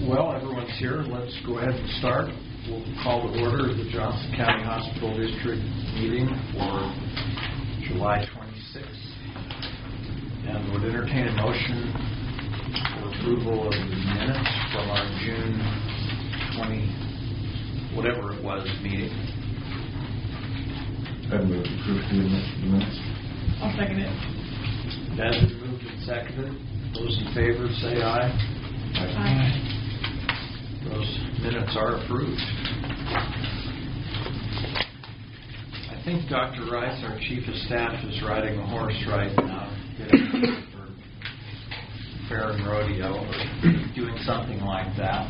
Well, everyone's here. Let's go ahead and start. We'll call to order the Johnson County Hospital District meeting for July 26th. And would entertain a motion for approval of the minutes from our June 20, whatever it was, meeting. I'd move to approve the minutes. I'll second it. That has been moved and seconded. Those in favor say aye. Aye. Those minutes are approved. I think Dr. Rice, our Chief of Staff, is riding a horse right now, getting ready for fair and rodeo or doing something like that.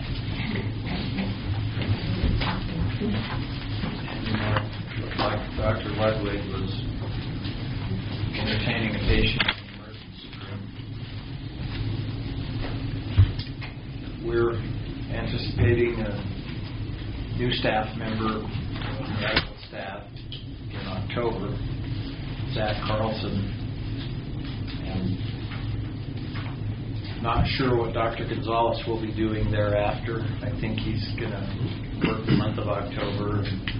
And, looked like Dr. Ludwig was entertaining a patient in the emergency room. We're anticipating a new staff member, medical staff, in October, Zach Carlson, and not sure what Dr. Gonzalez will be doing thereafter. I think he's going to work the month of October.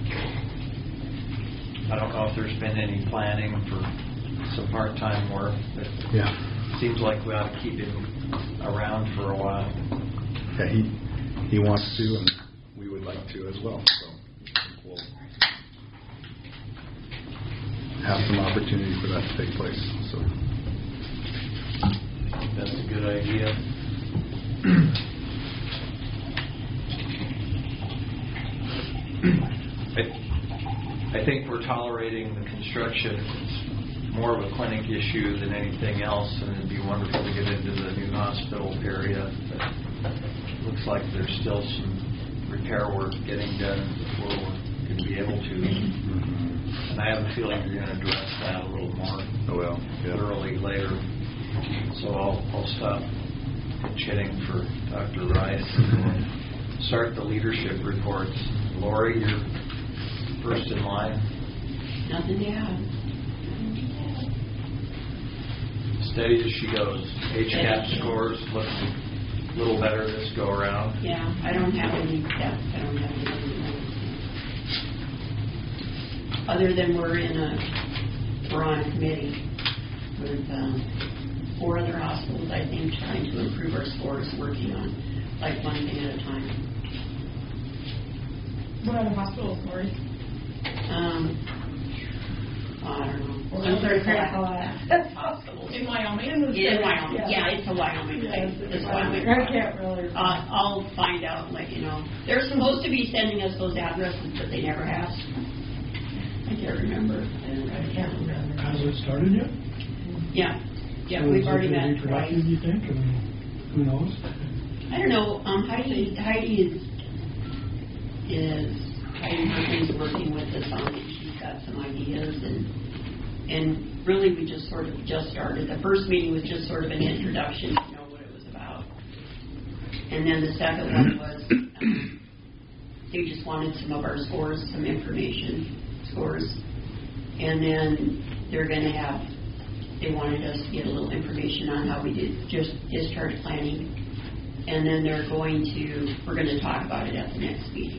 I don't know if there's been any planning for some part-time work, but Yeah. it seems like we ought to keep him around for a while. Yeah, he wants to, and we would like to as well. So we'll have some opportunity for that to take place. So That's a good idea. I think we're tolerating the construction. It's more of a clinic issue than anything else, and it'd be wonderful to get into the new hospital area. But it looks like there's still some repair work getting done before we're going to be able to. And I have a feeling you're going to address that a little more thoroughly later. So I'll stop pitch-hitting for Dr. Rice and start the leadership reports. Lori, you're first in line. Nothing to add. Steady as she goes. HCAP scores look a little better this go around. Yeah, I don't have any depth. I don't have any other than we're on a committee with 4 other hospitals, I think, trying to improve our scores, working on like one thing at a time. What are the hospital scores? I don't know. Some sort of critical hospitals. In Wyoming? In Wyoming. Yeah, it's a Wyoming thing. It's Wyoming. I can't really. I'll find out and let you know. They're supposed to be sending us those addresses, but they never have. I can't remember. I can't remember. Has it started yet? Yeah. Yeah, So we've is already it gonna met be twice. productive, you think? I mean, who knows? I don't know. Heidi Herman's working with us on it. She's got some ideas, and really we just sort of just started. The first meeting was just sort of an introduction to know what it was about, and then the second one was they just wanted some of our scores, some information scores, and then they wanted us to get a little information on how we did just discharge planning, and then we're going to talk about it at the next meeting.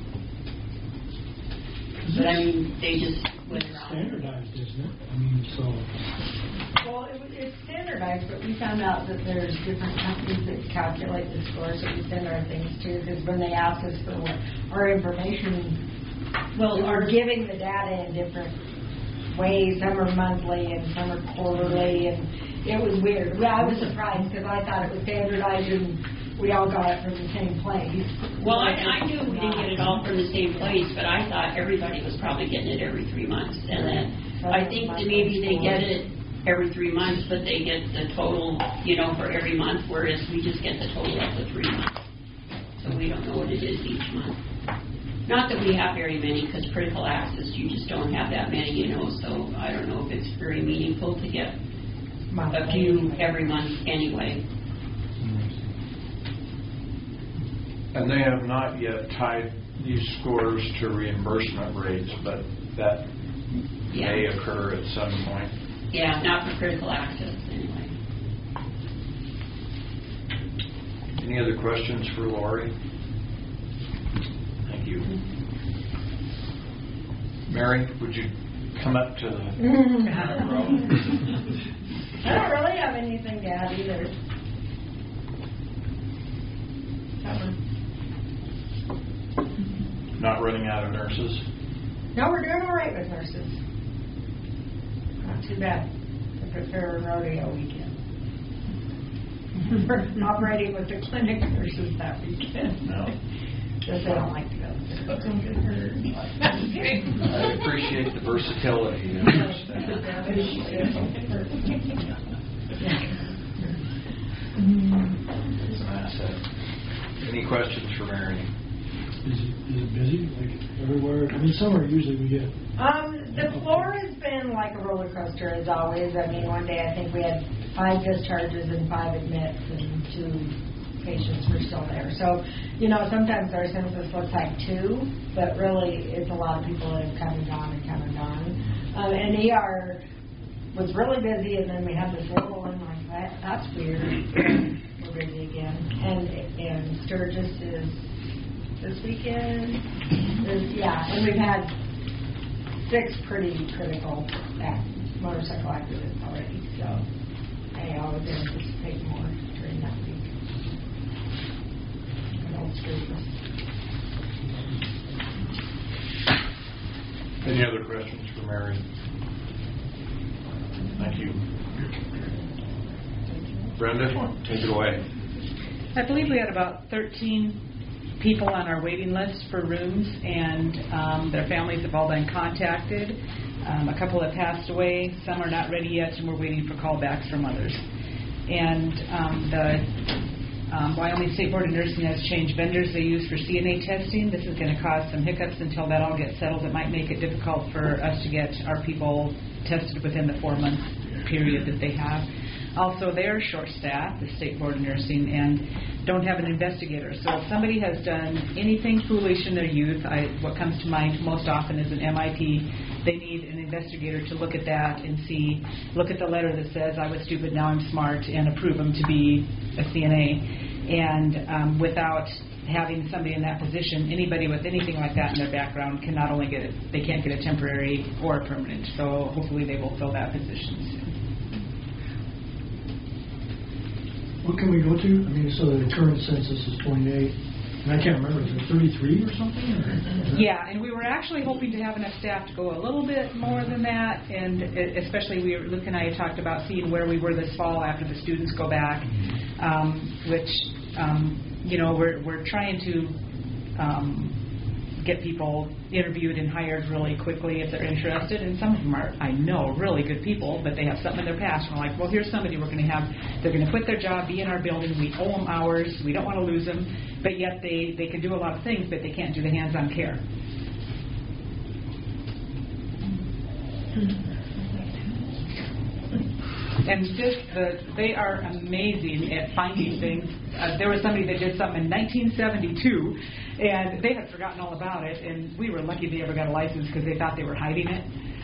But I mean, they just went around. Standardized, isn't it? I mean, so. Well, it's standardized, but we found out that there's different companies that calculate the scores that we send our things to, because when they ask us for our information, we're giving the data in different ways. Some are monthly and some are quarterly, and it was weird. Well, I was surprised because I thought it was standardized and we all got it from the same place. Well, I knew we didn't get it all from the same place, but I thought everybody was probably getting it every 3 months. And then I think that maybe they get it every 3 months, but they get the total, for every month, whereas we just get the total of the 3 months. So we don't know what it is each month. Not that we have very many, because critical access, you just don't have that many, so I don't know if it's very meaningful to get a few every month anyway. And they have not yet tied these scores to reimbursement rates, but that may occur at some point. Yeah, not for critical access anyway. Any other questions for Lori? Thank you. Mary, would you come up to the row? I don't really have anything to add either. Not running out of nurses? No, we're doing all right with nurses. Not too bad. If they're a rodeo weekend. We're operating with the clinic nurses that weekend. No. Because they don't like to go. I appreciate the versatility of your staff. It's an asset. Any questions for Mary? Is it busy, like everywhere? I mean, summer usually we get. The floor has been like a roller coaster as always. I mean, one day I think we had 5 discharges and 5 admits and 2 patients were still there. So, sometimes our census looks like 2, but really it's a lot of people that have come and gone and come and gone. And ER was really busy, and then we had this little one like that. That's weird. We're busy again. And Sturgis is this weekend. And we've had 6 pretty critical motorcycle accidents already. So I always anticipate more during that week. Good old Sturgis. Any other questions for Mary? Thank you. Brenda, take it away. I believe we had about 13 people on our waiting list for rooms, and their families have all been contacted. A couple have passed away. Some are not ready yet, and we're waiting for callbacks from others. And the Wyoming State Board of Nursing has changed vendors they use for CNA testing. This is going to cause some hiccups until that all gets settled. It might make it difficult for us to get our people tested within the 4-month period that they have. Also, they're short-staffed, the State Board of Nursing, and don't have an investigator. So if somebody has done anything foolish in their youth, what comes to mind most often is an MIP. They need an investigator to look at that and look at the letter that says, I was stupid, now I'm smart, and approve them to be a CNA. And without having somebody in that position, anybody with anything like that in their background can not only get it, they can't get a temporary or a permanent. So hopefully they will fill that position soon. What can we go to? I mean, so the current census is 28, and I can't remember, is it 33 or something? Yeah, and we were actually hoping to have enough staff to go a little bit more than that, and especially Luke and I talked about seeing where we were this fall after the students go back, which, we're trying to get people interviewed and hired really quickly if they're interested, and some of them are, I know, really good people, but they have something in their past, and we're like, well, here's somebody we're going to have, they're going to quit their job, be in our building, we owe them hours, we don't want to lose them, but yet they can do a lot of things, but they can't do the hands-on care. And they are amazing at finding things. There was somebody that did something in 1972, and they had forgotten all about it, and we were lucky they ever got a license because they thought they were hiding it.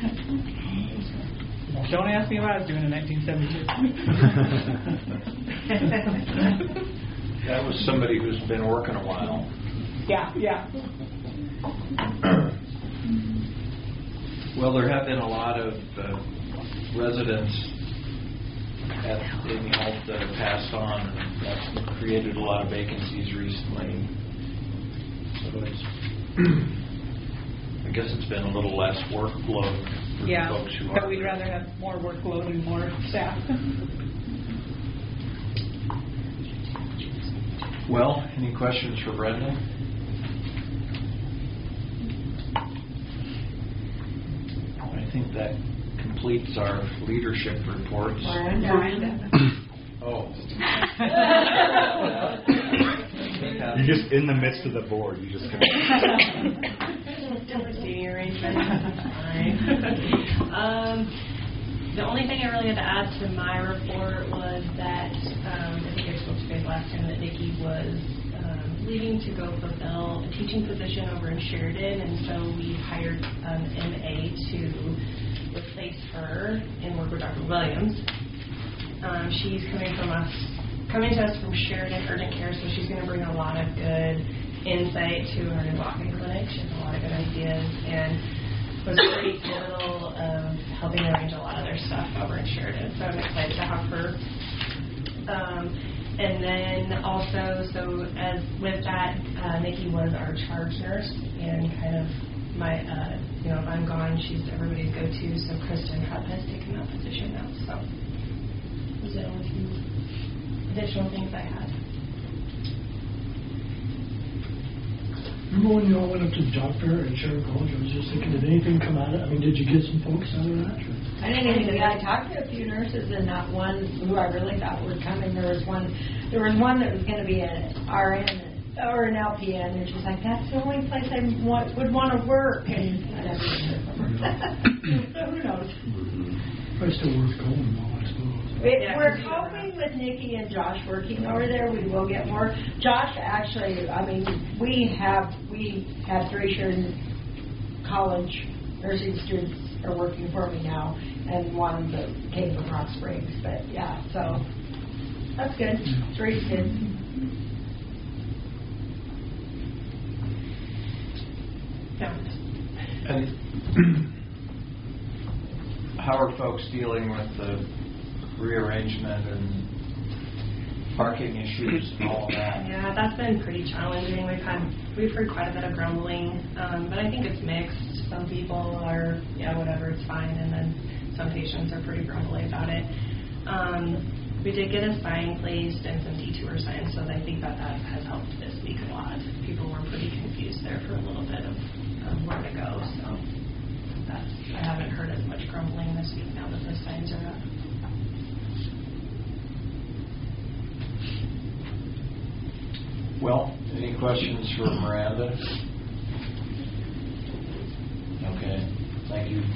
Don't ask me what I was doing in 1972. That was somebody who's been working a while. Yeah. Well, there have been a lot of residents in health that have passed on, and that's created a lot of vacancies recently. So I guess it's been a little less workload for the folks who are. But we'd rather have more workload and more staff. Well, any questions for Brenda? I think that completes our leadership reports. Oh. You're just in the midst of the board. You just Seating arrangement. The only thing I really had to add to my report was that I think I spoke to you guys last time that Nikki was leaving to go fulfill a teaching position over in Sheridan, and so we hired an MA to replace her and work with Dr. Williams. She's coming from us coming to us from Sheridan Urgent Care, so she's going to bring a lot of good insight to our new walk-in clinic. She has a lot of good ideas and was pretty pivotal of helping arrange a lot of their stuff over in Sheridan. So I'm excited to have her. And then also, so as with that, Nikki was our charge nurse and kind of my, if I'm gone, she's everybody's go-to. So Kristen has taken that position now. So those are the only few additional things I had. Remember when you all went up to the job fair at Sheridan College? I was just thinking, did anything come out of it? I mean, did you get some folks out of that? Or? I didn't even. I talked to a few nurses, and not one who I really thought would come in. There was one that was going to be an RN or an LPN, and she's like, "That's the only place I would want to work." And I never heard from her. So who knows? Probably still worth going, though, I suppose. We're hoping with Nikki and Josh working over there, we will get more. Josh, actually, I mean, we have 3 Sheridan College nursing students are working for me now, and one that came from Rock Springs. But yeah, so that's good. 3 kids. Yeah. And how are folks dealing with the rearrangement and parking issues and all of that? Yeah, that's been pretty challenging. We've heard quite a bit of grumbling, but I think it's mixed. Some people are, whatever, it's fine, and then some patients are pretty grumbly about it. We did get a sign placed and some detour signs, so I think that has helped this week a lot. People were pretty confused there for a little bit of where to go, so I haven't heard as much grumbling this week now that the signs are up. Well, any questions for Miranda? Okay, thank you.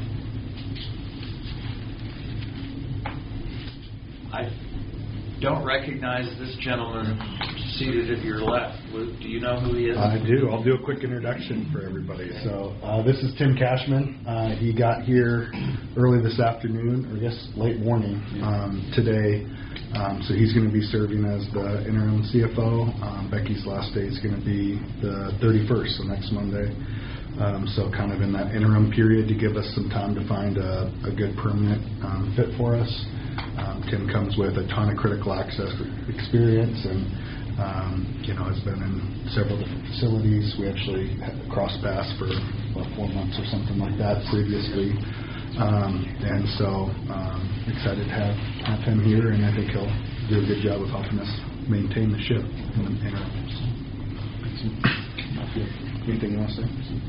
I don't recognize this gentleman seated at your left. Luke, do you know who he is? I do. I'll do a quick introduction for everybody. So this is Tim Cashman. He got here early this afternoon, or I guess late morning today. So he's going to be serving as the interim CFO. Becky's last day is going to be the 31st, so next Monday. So kind of in that interim period to give us some time to find a good permanent fit for us. Tim comes with a ton of critical access experience and has been in several different facilities. We actually had crossed paths for about 4 months or something like that previously. And so excited to have him here, and I think he'll do a good job of helping us maintain the ship in the interim. Anything you want to say?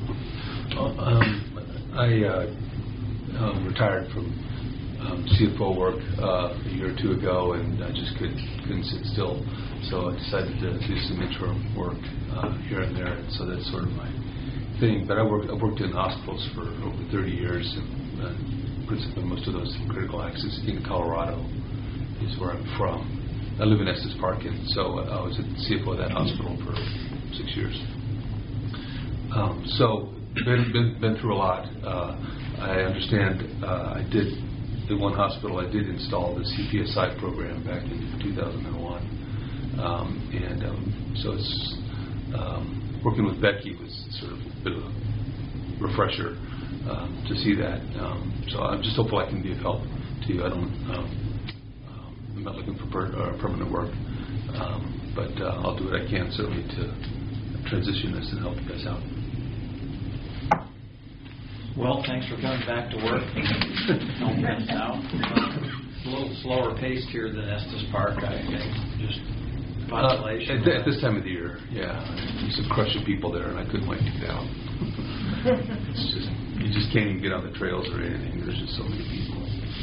I retired from CFO work a year or 2 ago, and I just couldn't sit still. So I decided to do some interim work here and there, and so that's sort of my thing. But I've worked in hospitals for over 30 years, and principally most of those in critical access in Colorado is where I'm from. I live in Estes Park, and so I was at CFO of that hospital for 6 years. So been through a lot. I understand I did, in one hospital, I did install the CPSI program back in 2001. So it's working with Becky was sort of a bit of a refresher to see that. So I'm just hopeful I can be of help to you. I'm not looking for permanent work, but I'll do what I can certainly to transition this and help you guys out. Well, thanks for coming back to work. Don't miss out. A little slower paced here than Estes Park, I think. Just population. At this time of the year, yeah. There's some crushing people there, and I couldn't wait to get out. It's just, you just can't even get on the trails or anything. There's just so many people.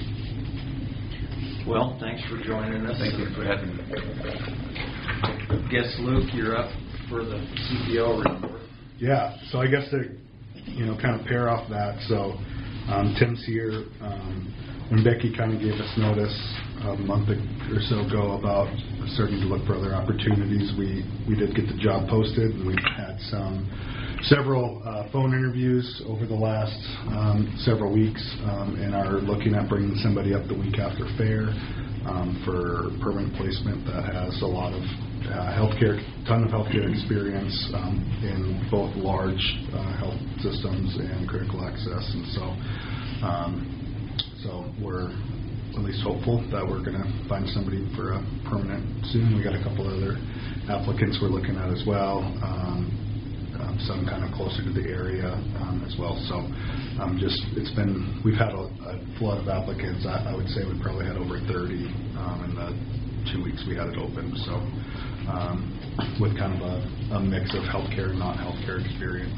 Well, thanks for joining us. Thank you for having me. I guess, Luke, you're up for the CPO report. Yeah, so I guess to kind of pair off that. So Tim's here. When Becky kind of gave us notice a month or so ago about starting to look for other opportunities, we did get the job posted, and we've had several phone interviews over the last several weeks, and are looking at bringing somebody up the week after fair. for permanent placement that has a lot of ton of healthcare experience in both large health systems and critical access. And so we're at least hopeful that we're going to find somebody for a permanent soon. We got a couple other applicants we're looking at as well. Some kind of closer to the area as well. So we've had a flood of applicants. I would say we probably had over 30 in the 2 weeks we had it open. So with kind of a mix of healthcare and not healthcare experience.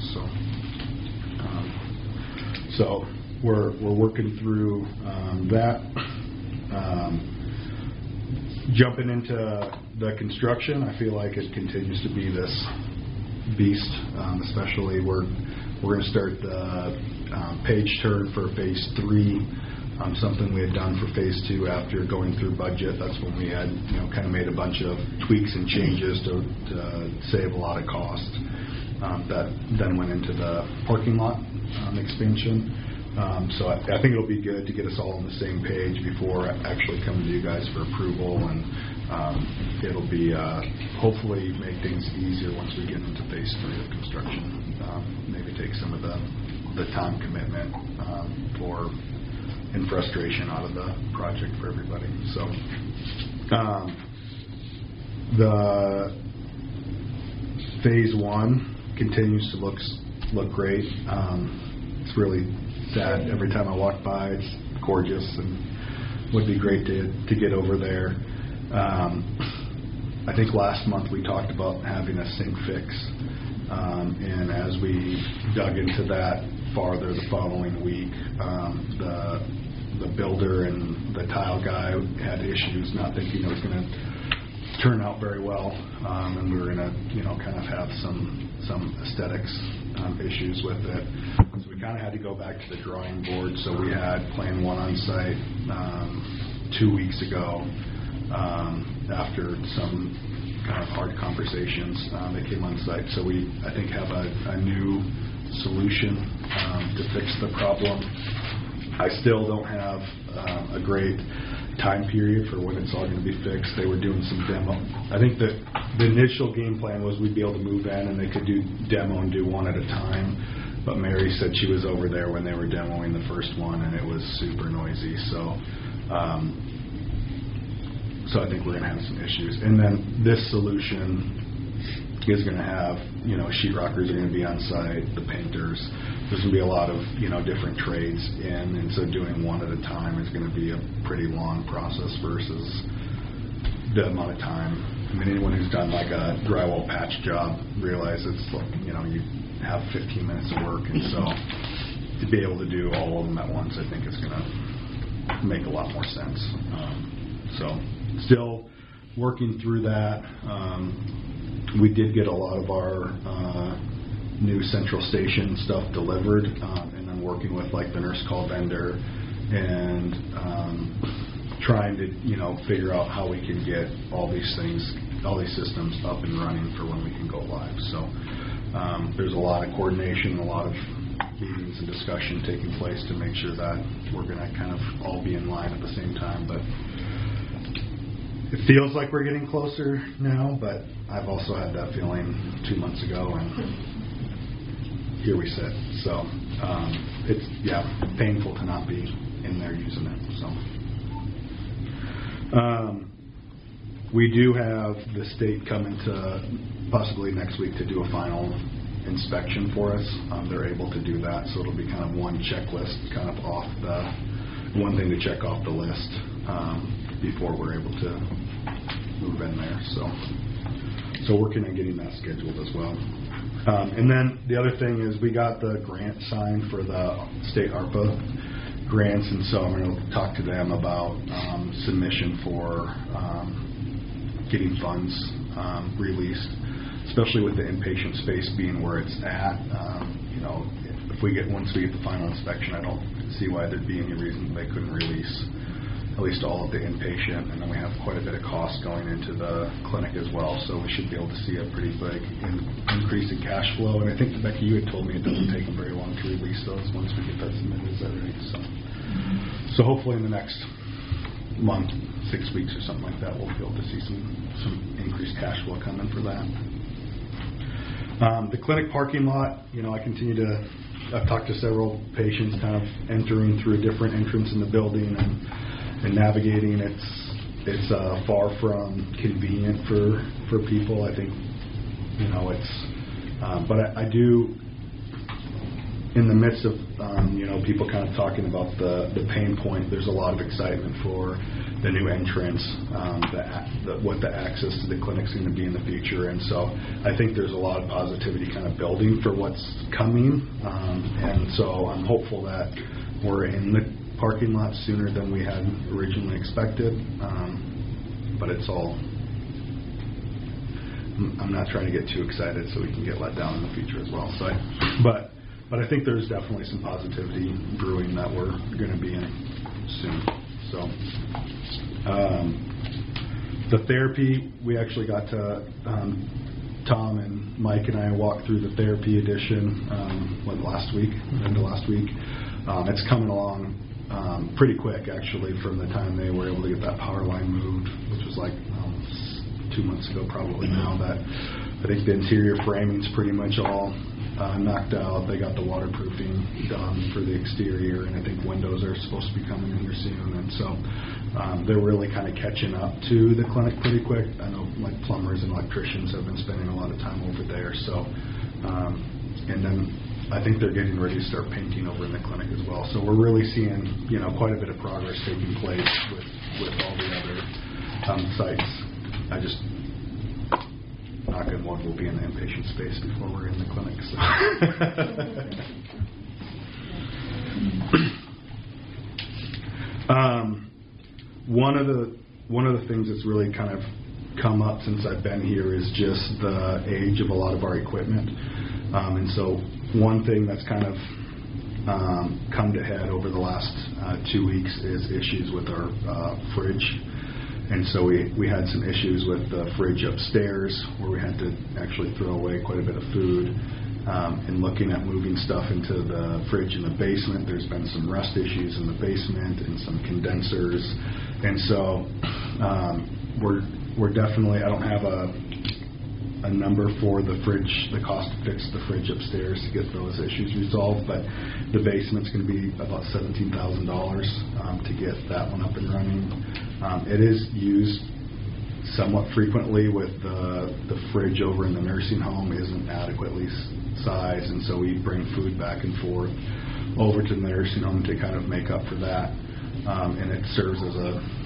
So we're working through that. Jumping into the construction, I feel like it continues to be this beast, especially we're going to start the page turn for phase 3, something we had done for phase 2 after going through budget. That's when we had kind of made a bunch of tweaks and changes to save a lot of cost. That then went into the parking lot expansion. So I think it'll be good to get us all on the same page before actually coming to you guys for approval, and it'll be hopefully make things easier once we get into phase 3 of construction. Maybe take some of the time commitment and frustration out of the project for everybody. So the phase 1 continues to look great. It's really sad every time I walk by. It's gorgeous and would be great to get over there. I think last month we talked about having a sink fix, and as we dug into that farther the following week, the builder and the tile guy had issues, not thinking it was going to turn out very well, and we were going to kind of have some aesthetics issues with it. So we kind of had to go back to the drawing board. So we had plan 1 on site 2 weeks ago. After some kind of hard conversations, they came on site. So we, I think, have a new solution to fix the problem. I still don't have a great time period for when it's all going to be fixed. They were doing some demo. I think that the initial game plan was we'd be able to move in and they could do demo and do one at a time. But Mary said she was over there when they were demoing the first one and it was super noisy. So I think we're going to have some issues. And then this solution is going to have, sheetrockers are going to be on site, the painters. There's going to be a lot of, different trades in, and so doing one at a time is going to be a pretty long process versus the amount of time. I mean, anyone who's done like a drywall patch job realizes it's like, you have 15 minutes of work, and so to be able to do all of them at once, I think is going to make a lot more sense. So still working through that. We did get a lot of our new central station stuff delivered, and then working with like the nurse call vendor and trying to figure out how we can get all these systems up and running for when we can go live. So there's a lot of coordination, a lot of meetings and discussion taking place to make sure that we're going to kind of all be in line at the same time. But it feels like we're getting closer now, but I've also had that feeling 2 months ago, and here we sit. So it's painful to not be in there using it. So we do have the state coming to possibly next week to do a final inspection for us. They're able to do that, so it'll be kind of one checklist, kind of off the one thing to check off the list before we're able to move in there. So working on getting that scheduled as well. And then the other thing is we got the grant signed for the state ARPA grants, and so I'm going to talk to them about submission for getting funds released, especially with the inpatient space being where it's at. Once we get the final inspection, I don't see why there'd be any reason they couldn't release at least all of the inpatient, and then we have quite a bit of cost going into the clinic as well, so we should be able to see a pretty big increase in cash flow. And I think, Becky, you had told me it doesn't take them very long to release those once we get that submitted. Is that right? So hopefully in the next month 6 weeks or something like that, we'll be able to see some increased cash flow coming for that. The clinic parking lot, I've talked to several patients kind of entering through a different entrance in the building and navigating. It's far from convenient for people. I think, but I do, in the midst of, people kind of talking about the pain point, there's a lot of excitement for the new entrance, what the access to the clinic's going to be in the future. And so I think there's a lot of positivity kind of building for what's coming. And so I'm hopeful that we're in the parking lot sooner than we had originally expected. But it's all, I'm not trying to get too excited so we can get let down in the future as well. So, but I think there's definitely some positivity brewing that we're going to be in soon. So, the therapy, we actually got to, Tom and Mike and I walked through the therapy edition end of last week. It's coming along pretty quick, actually, from the time they were able to get that power line moved, which was like 2 months ago probably now. That I think the interior framing's pretty much all knocked out. They got the waterproofing done for the exterior, and I think windows are supposed to be coming in here soon. And so they're really kind of catching up to the clinic pretty quick. I know like plumbers and electricians have been spending a lot of time over there. So, and then I think they're getting ready to start painting over in the clinic as well. So we're really seeing, quite a bit of progress taking place with all the other sites. I just, knock on wood, we'll be in the inpatient space before we're in the clinic. So. One of the things that's really kind of come up since I've been here is just the age of a lot of our equipment. And so one thing that's kind of come to head over the last 2 weeks is issues with our fridge. And so we had some issues with the fridge upstairs where we had to actually throw away quite a bit of food. And looking at moving stuff into the fridge in the basement, there's been some rust issues in the basement and some condensers. And so we're definitely, I don't have a number for the fridge, the cost to fix the fridge upstairs to get those issues resolved, but the basement's going to be about $17,000 to get that one up and running. It is used somewhat frequently with the fridge over in the nursing home isn't adequately sized, and so we bring food back and forth over to the nursing home to kind of make up for that. And it serves as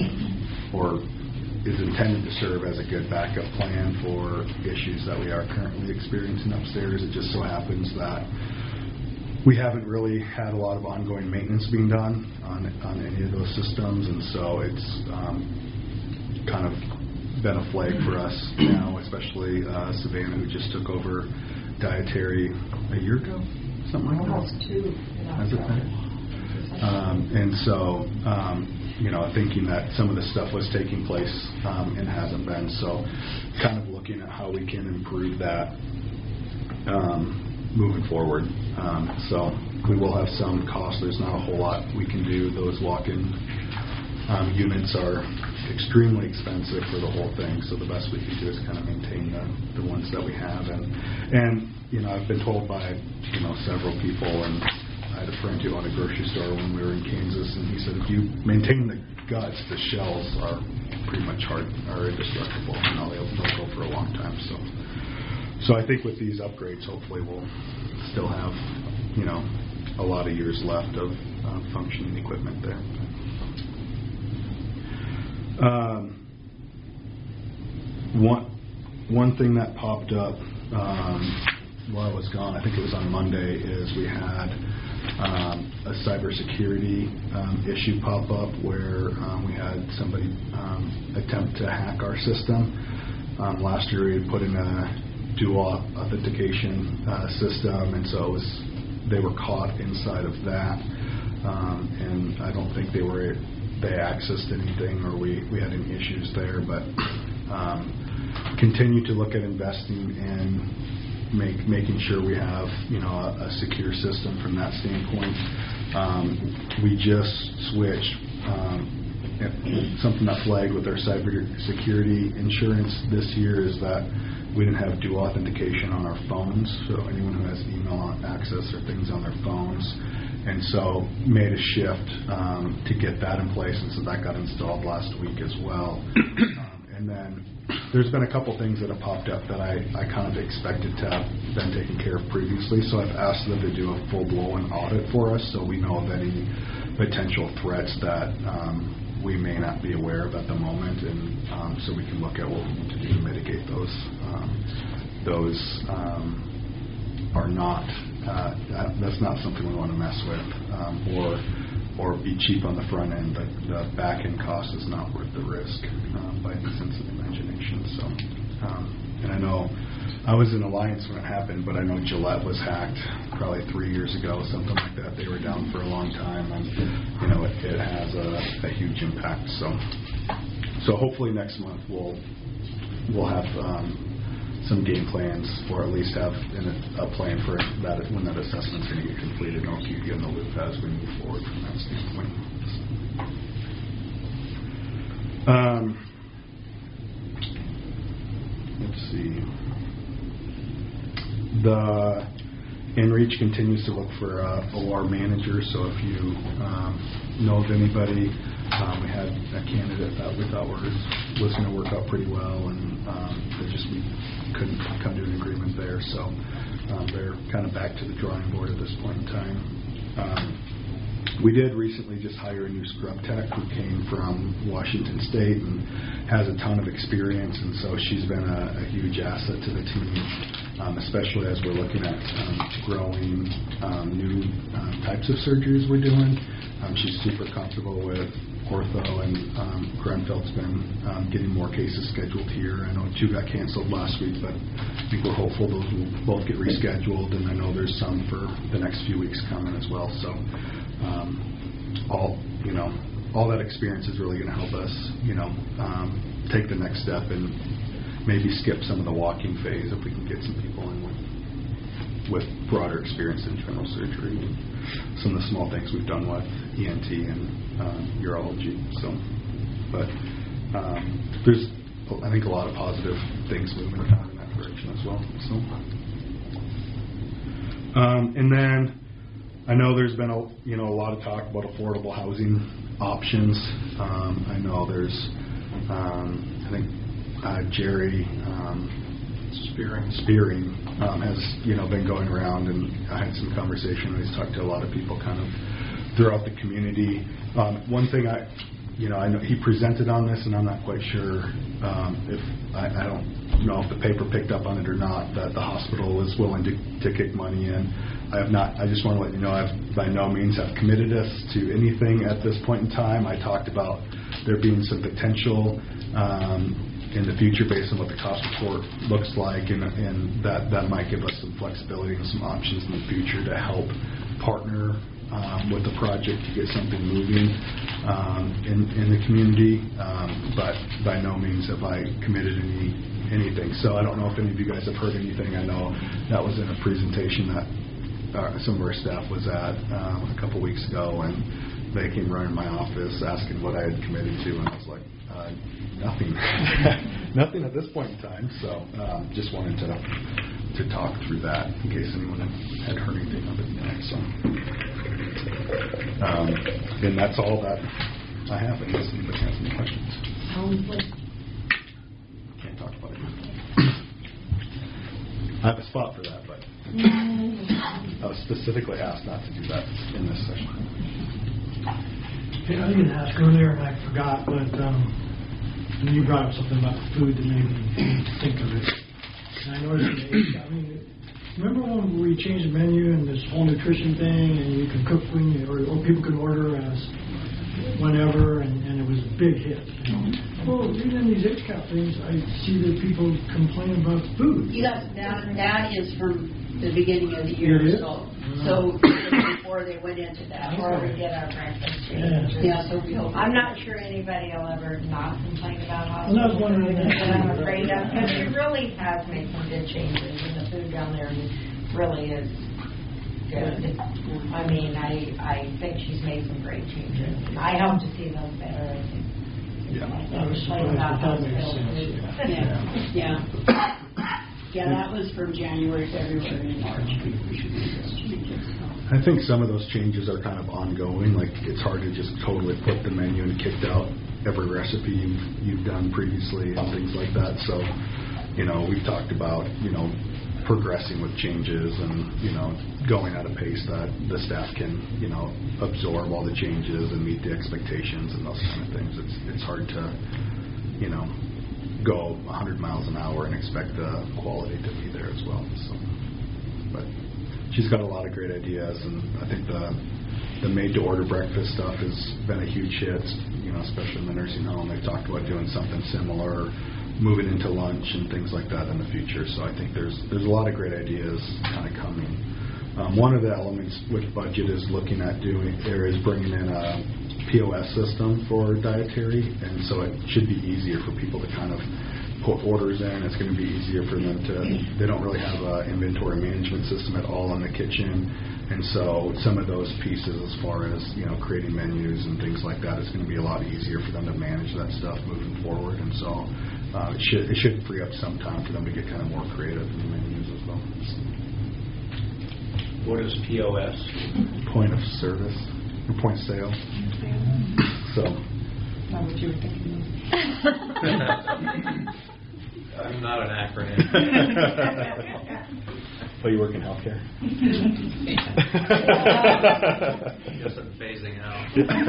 is intended to serve as a good backup plan for issues that we are currently experiencing upstairs. It just so happens that we haven't really had a lot of ongoing maintenance being done on any of those systems, and so it's kind of been a flag for us now, especially Savannah, who just took over dietary a year ago, something like that. Almost 2. Has it been? And so, thinking that some of the stuff was taking place and hasn't been. So kind of looking at how we can improve that moving forward. So we will have some cost. There's not a whole lot we can do. Those walk-in units are extremely expensive for the whole thing. So the best we can do is kind of maintain the ones that we have. And I've been told by, several people, and I had a friend who owned a grocery store when we were in Kansas, and he said if you maintain the guts, the shells are pretty much are indestructible. They'll go for a long time. So I think with these upgrades, hopefully we'll still have, a lot of years left of functioning equipment there. One thing that popped up while I was gone, I think it was on Monday, is we had a cybersecurity issue pop up where we had somebody attempt to hack our system. Last year we had put in a dual authentication system, and so they were caught inside of that. And I don't think they accessed anything, or we had any issues there, but continue to look at investing in making sure we have a secure system from that standpoint. We just switched something that flagged with our cybersecurity insurance this year is that we didn't have dual authentication on our phones, so anyone who has email access or things on their phones, and so made a shift to get that in place, and so that got installed last week as well. And then there's been a couple things that have popped up that I kind of expected to have been taken care of previously, so I've asked them to do a full-blown audit for us so we know of any potential threats that we may not be aware of at the moment, and so we can look at what we need to do to mitigate those. Those are not, that's not something we want to mess with, or be cheap on the front end. The back end cost is not worth the risk by any sense of imagination. So, and I know I was in Alliance when it happened, but I know Gillette was hacked probably 3 years ago, something like that. They were down for a long time, and it has a huge impact. So hopefully next month we'll have some game plans, or at least have a plan for that when that assessment's going to get completed, and I'll keep you in the loop as we move forward from that standpoint. Let's see. The InReach continues to look for OR manager, so if you know of anybody, we had a candidate that we thought was going to work out pretty well, and we couldn't come to an agreement there, so they're kind of back to the drawing board at this point in time. We did recently just hire a new scrub tech who came from Washington State and has a ton of experience, and so she's been a huge asset to the team, especially as we're looking at growing new types of surgeries we're doing. She's super comfortable with ortho, and Grenfeld's been getting more cases scheduled here. I know 2 got canceled last week, but I think we're hopeful those will both get rescheduled, and I know there's some for the next few weeks coming as well. So all that experience is really going to help us, take the next step and maybe skip some of the walking phase if we can get some people in with broader experience in general surgery and some of the small things we've done with ENT and urology. So, but there's, I think, a lot of positive things moving in that direction as well. So, and then I know there's been a lot of talk about affordable housing options. I know there's, I think Jerry Spearing has been going around, and I had some conversation. He's talked to a lot of people kind of throughout the community. One thing I know he presented on this, and I'm not quite sure if I don't know if the paper picked up on it or not, that the hospital is willing to kick money in. I have not. I just want to let you know I by no means have committed us to anything at this point in time. I talked about there being some potential in the future based on what the cost report looks like, and that might give us some flexibility and some options in the future to help partner with the project to get something moving in the community, but by no means have I committed anything. So I don't know if any of you guys have heard anything. I know that was in a presentation that some of our staff was at a couple weeks ago, and they came running my office asking what I had committed to, and I was like, nothing. Nothing at this point in time. So just wanted to talk through that in case anyone had heard anything of it yet. So, and that's all that I have. Unless anybody has any questions. Can't talk about it. I have a spot for that, but I was specifically asked not to do that in this session. Hey, I didn't ask earlier and I forgot, but you brought up something about the food that made me think of it. And I noticed, remember when we changed the menu and this whole nutrition thing, and you can cook when you, or people can order as whenever, and it was a big hit. Well, even in these HCAP things, I see that people complain about food. Yes, that is from the beginning of the year. So before they went into that. Before we did our breakfast. Yeah, so we hope. I'm not sure anybody will ever not complain about Well, I was hospital wondering food, that but I'm too. afraid of, because it really has made some good changes, and the food down there really is good. I mean, I think she's made some great changes. I hope to see those better. I think. Yeah. I was surprised that made sense, Yeah. Yeah, that was from January, February, and March. We should make those changes. I think some of those changes are kind of ongoing. Like, it's hard to just totally put the menu and kicked out every recipe you've done previously and things like that. So, we've talked about, progressing with changes and, going at a pace that the staff can, absorb all the changes and meet the expectations and those kind of things. It's hard to, go 100 miles an hour and expect the quality to be there as well. So, but she's got a lot of great ideas, and I think the made-to-order breakfast stuff has been a huge hit, especially in the nursing home. They've talked about doing something similar, moving into lunch and things like that in the future. So I think there's a lot of great ideas kind of coming. One of the elements with budget is looking at bringing in a POS system for dietary, and so it should be easier for people to kind of put orders in. It's going to be easier for them they don't really have an inventory management system at all in the kitchen, and so some of those pieces as far as, creating menus and things like that, it's going to be a lot easier for them to manage that stuff moving forward, and so it should free up some time for them to get kind of more creative in the menus as well. So. What is POS? Point of service, or point of sale. So. Not what you were thinking. I'm not an acronym. Oh, you work in healthcare? Guess I'm phasing out.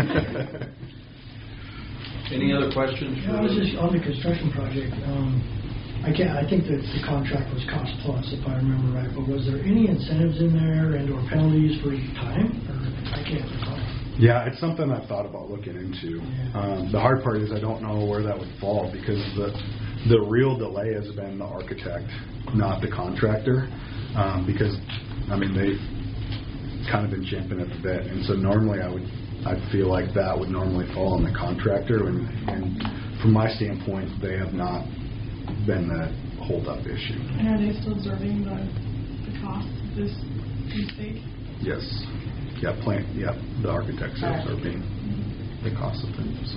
Any other questions? I was just on the construction project. I think that the contract was cost plus, if I remember right. But was there any incentives in there and/or penalties for time? Or I can't recall. Yeah, it's something I've thought about looking into. The hard part is I don't know where that would fall, because the real delay has been the architect, not the contractor. Because they've kind of been champing at the bit, and so normally I'd feel like that would normally fall on the contractor, and from my standpoint, they have not been the hold-up issue. And are they still absorbing the cost of this mistake? Yes. Yeah, the architects are absorbing the cost of things.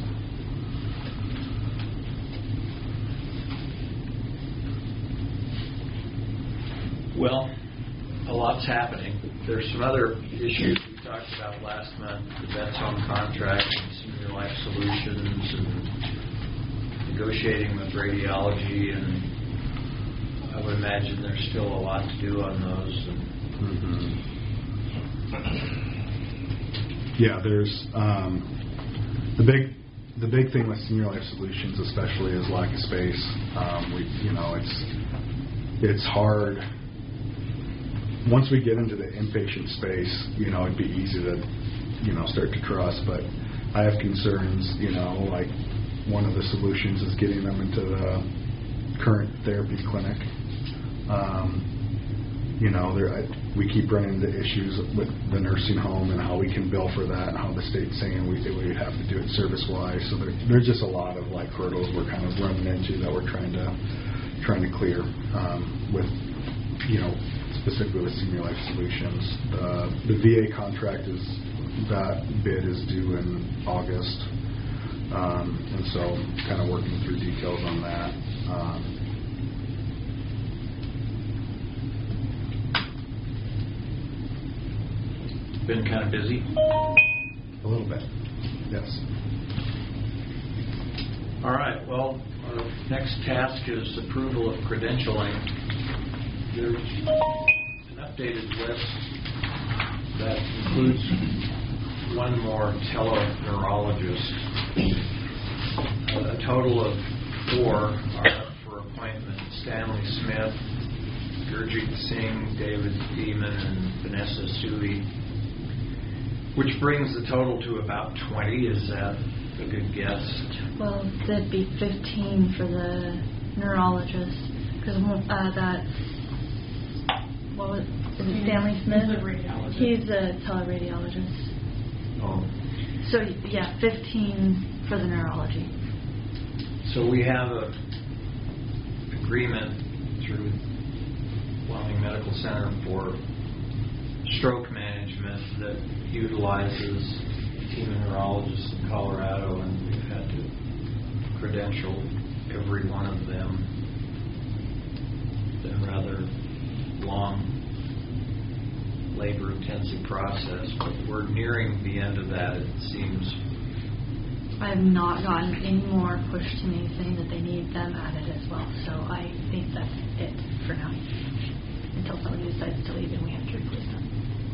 Well, a lot's happening. There's some other issues we talked about last month, the vets on contract and Senior Life Solutions and negotiating with radiology, and I would imagine there's still a lot to do on those. Yeah, there's the big thing with Senior Life Solutions, especially, is lack of space. It's hard. Once we get into the inpatient space, it'd be easy to, start to trust. But I have concerns. Like one of the solutions is getting them into the current therapy clinic. We keep running into issues with the nursing home and how we can bill for that, and how the state's saying we have to do it service-wise. So there's just a lot of hurdles we're kind of running into that we're trying to clear with, specifically with Senior Life Solutions. The VA contract that bid is due in August, and so kind of working through details on that. Been kind of busy? A little bit, yes. All right, well, our next task is approval of credentialing. There's an updated list that includes one more teleneurologist. A total of 4 are up for appointment: Stanley Smith, Gurjit Singh, David Beeman, and Vanessa Sui, which brings the total to about 20. Is that a good guess? Well, that'd be 15 for the neurologist, because that's, is it Stanley Smith? He's a radiologist. He's a teleradiologist. Oh. So, yeah, 15 for the neurology. So we have an agreement through Wyoming Medical Center for stroke management that utilizes a team of neurologists in Colorado, and we've had to credential every one of them. It's been a rather long, labor-intensive process, but we're nearing the end of that, it seems. I have not gotten any more push to me saying that they need them added as well. So I think that's it for now. Until somebody decides to leave and we have to replace them.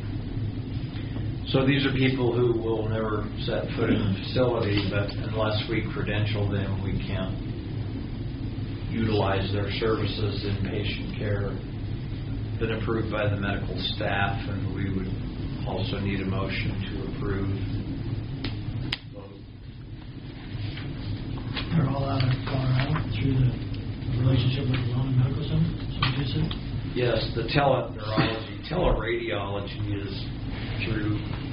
So these are people who will never set foot in the facility, but unless we credential them, we can't utilize their services in patient care. Been approved by the medical staff, and we would also need a motion to approve. They're all out of Colorado through the relationship with the London Medical Center, so you said? Yes, the teleneurology, teleradiology is through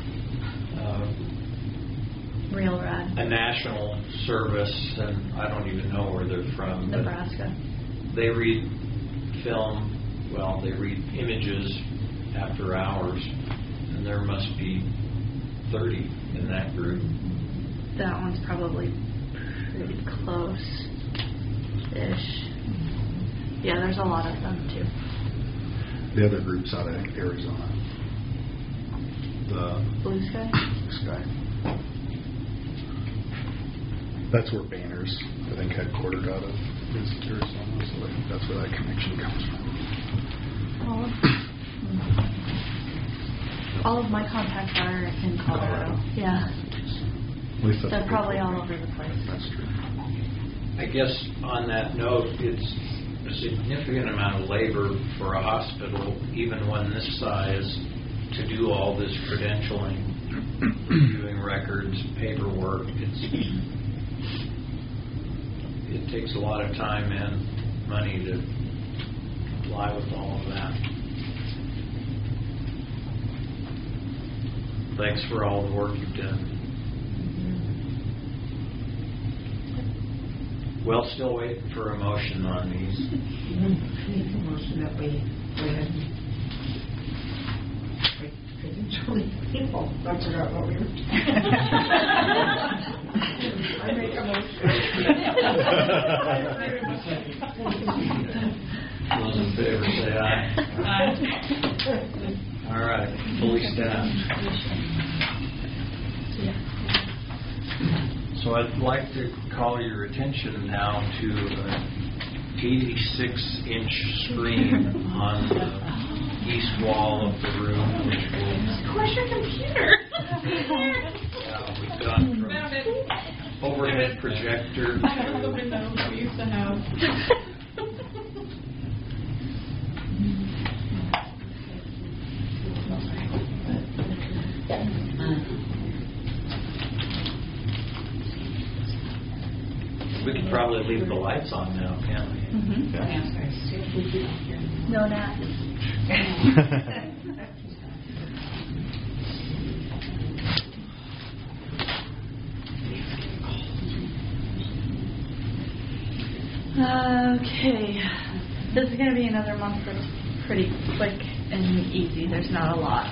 Real rad. a national service, and I don't even know where they're from. but Nebraska. They read film, well, they read images after hours, and there must be 30 in that group. That one's probably pretty close-ish. Yeah, there's a lot of them too. The other group's out of Arizona. The Blue Sky? Sky. That's where Banner's, I think, headquartered out of is Arizona, so I think that's where that connection comes from. All of my contacts are in Colorado. Yeah. At least that's They're probably all over the place. That's true. I guess on that note, it's a significant amount of labor for a hospital, even one this size, to do all this credentialing, doing records, paperwork. It takes a lot of time and money to comply with all of that. Thanks for all the work you've done. Well, still waiting for a motion on these. Make a motion that we go ahead and credential people. I forgot what we were doing. I make a motion. Those in favor say aye. Aye. All right, fully staffed. So I'd like to call your attention now to an 86-inch screen on the east wall of the room, which will... Where's your computer? We've gone from overhead projector I don't have the window that we used to have. We could probably leave the lights on now, can't we? Mm-hmm. No gnats. Okay. This is going to be another month that's pretty quick and easy. There's not a lot.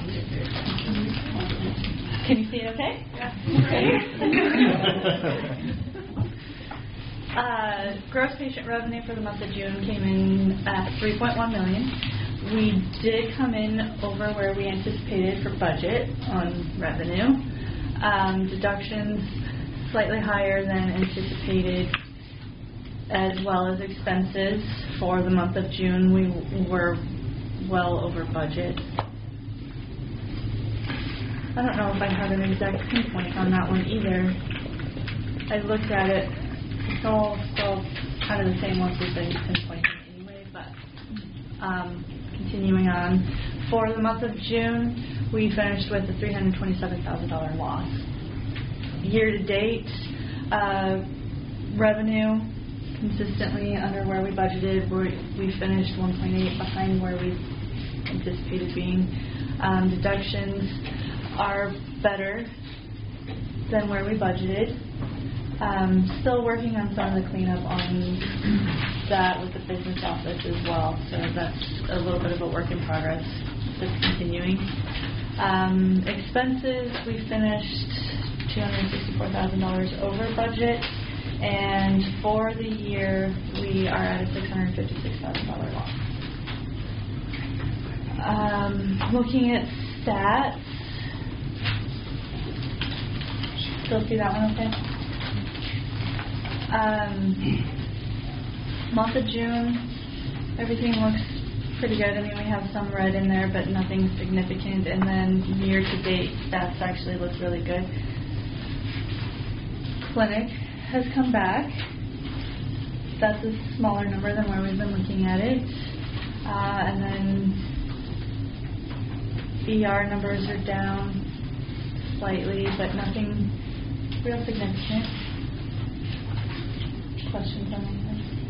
Can you see it okay? Yeah. Gross patient revenue for the month of June came in at $3.1 million. We did come in over where we anticipated for budget on revenue. Deductions slightly higher than anticipated, as well as expenses. For the month of June, we were well over budget. I don't know if I have an exact pinpoint on that one either. I looked at it. It's all still kind of the same ones we've been pinpointing anyway, but continuing on. For the month of June, we finished with a $327,000 loss. Year to date, revenue consistently under where we budgeted. We finished 1.8 behind where we anticipated being. Deductions are better than where we budgeted. Still working on some of the cleanup on that with the business office as well, so that's a little bit of a work in progress. that's continuing. Expenses, we finished $264,000 over budget, and for the year, we are at a $656,000 loss. Looking at stats, still see that one okay? Month of June, everything looks pretty good. I mean, we have some red in there, but nothing significant. And then year-to-date stats actually look really good. Clinic has come back. That's a smaller number than where we've been looking at it. And then ER numbers are down slightly, but nothing real significant. Questions on anything?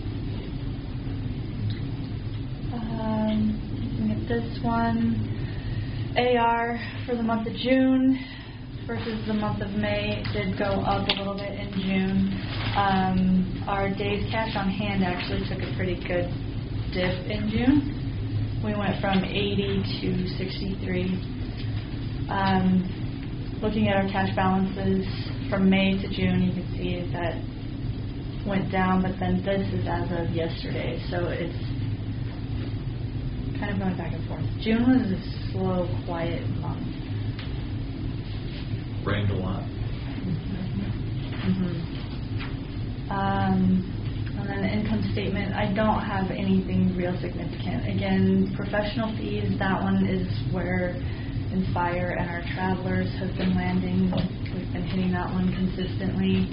Looking at this one, AR for the month of June versus the month of May did go up a little bit in June. Our days cash on hand actually took a pretty good dip in June. We went from 80 to 63. Looking at our cash balances from May to June, you can see that went down, but then this is as of yesterday, so it's kind of going back and forth. June was a slow, quiet month. Rained a lot. And then the income statement, I don't have anything real significant. Again, professional fees, that one is where Inspire and our travelers have been landing. We've been hitting that one consistently.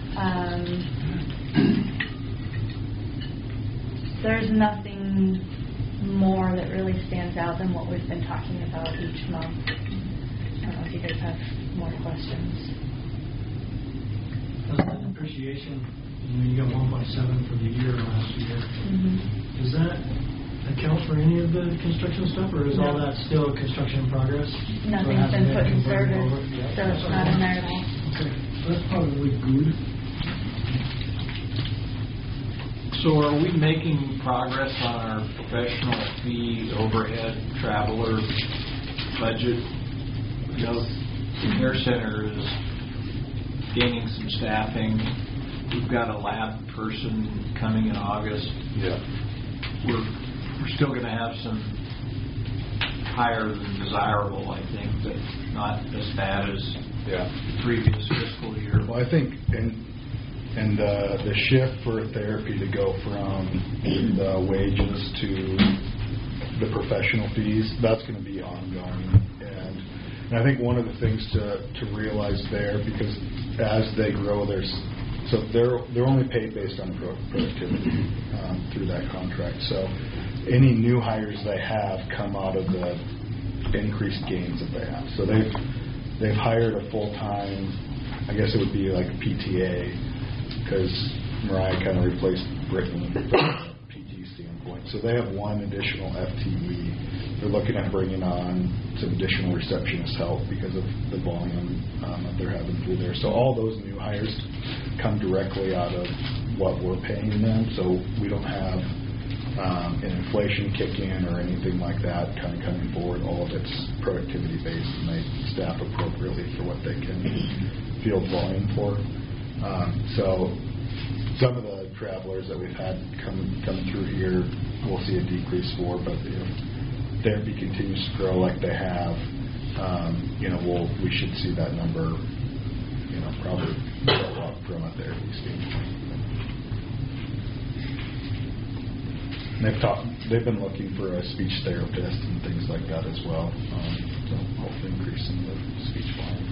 There's nothing more that really stands out than what we've been talking about each month. I don't know if you guys have more questions. That's the depreciation. You got 1.7 for the year last year. Does that account for any of the construction stuff, or is all that still construction in progress? Nothing's been put in service, so it's not in there at all. Okay, so that's probably good. So are we making progress on our professional fee overhead traveler budget? You know, the care center is gaining some staffing. We've got a lab person coming in August. Yeah. We're still going to have some higher than desirable, I think, but not as bad as the previous fiscal year. Well, I think and the shift for therapy to go from the wages to the professional fees, that's going to be ongoing. And I think one of the things to realize there, because as they grow, so they're only paid based on productivity through that contract. So any new hires they have come out of the increased gains that they have. So they've hired a full-time, I guess it would be like a PTA, because Mariah kind of replaced Brittany from a PT standpoint. So they have one additional FTE. They're looking at bringing on some additional receptionist help because of the volume that they're having through there. So all those new hires come directly out of what we're paying them. So we don't have an inflation kick in or anything like that kind of coming forward. All of it's productivity based, and they staff appropriately for what they can field volume for. So some of the travelers that we've had come through here, we'll see a decrease for, but if therapy continues to grow like they have, we should see that number, probably go up from a therapy standpoint. They've been looking for a speech therapist and things like that as well, so hopefully increasing the speech volume.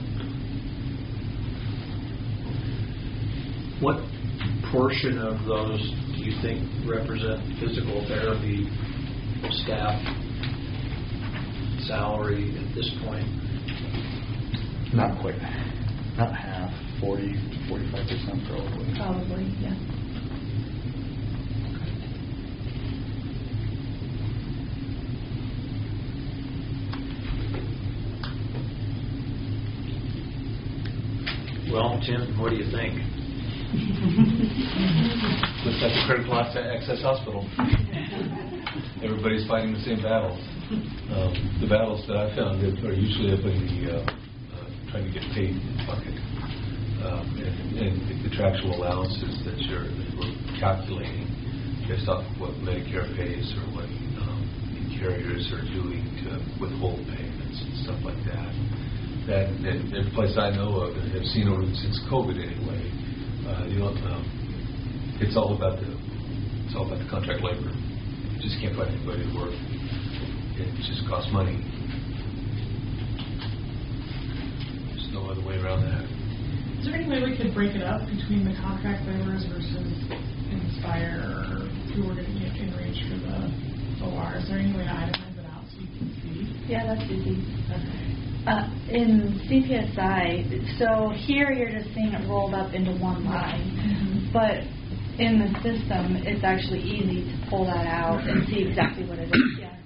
What portion of those do you think represent physical therapy staff salary at this point? Not quite. Not half. 40 to 45% probably. Probably, yeah. Well, Tim, what do you think? Looks like the critical access hospital. Everybody's fighting the same battles. The battles that I found are usually up in the trying to get paid bucket. And the contractual allowances that we're calculating based off of what Medicare pays or what carriers are doing to withhold payments and stuff like that. And every place I know of and have seen over since COVID anyway, it's all about the contract labor. You just can't find anybody to work. It just costs money. There's no other way around that. Is there any way we could break it up between the contract laborers versus Inspire or who we're going to get in range for the OR? Is there any way to itemize it out so you can see? Yeah, that's easy. In CPSI, so here you're just seeing it rolled up into one line, but in the system, it's actually easy to pull that out and see exactly what it is. Yeah.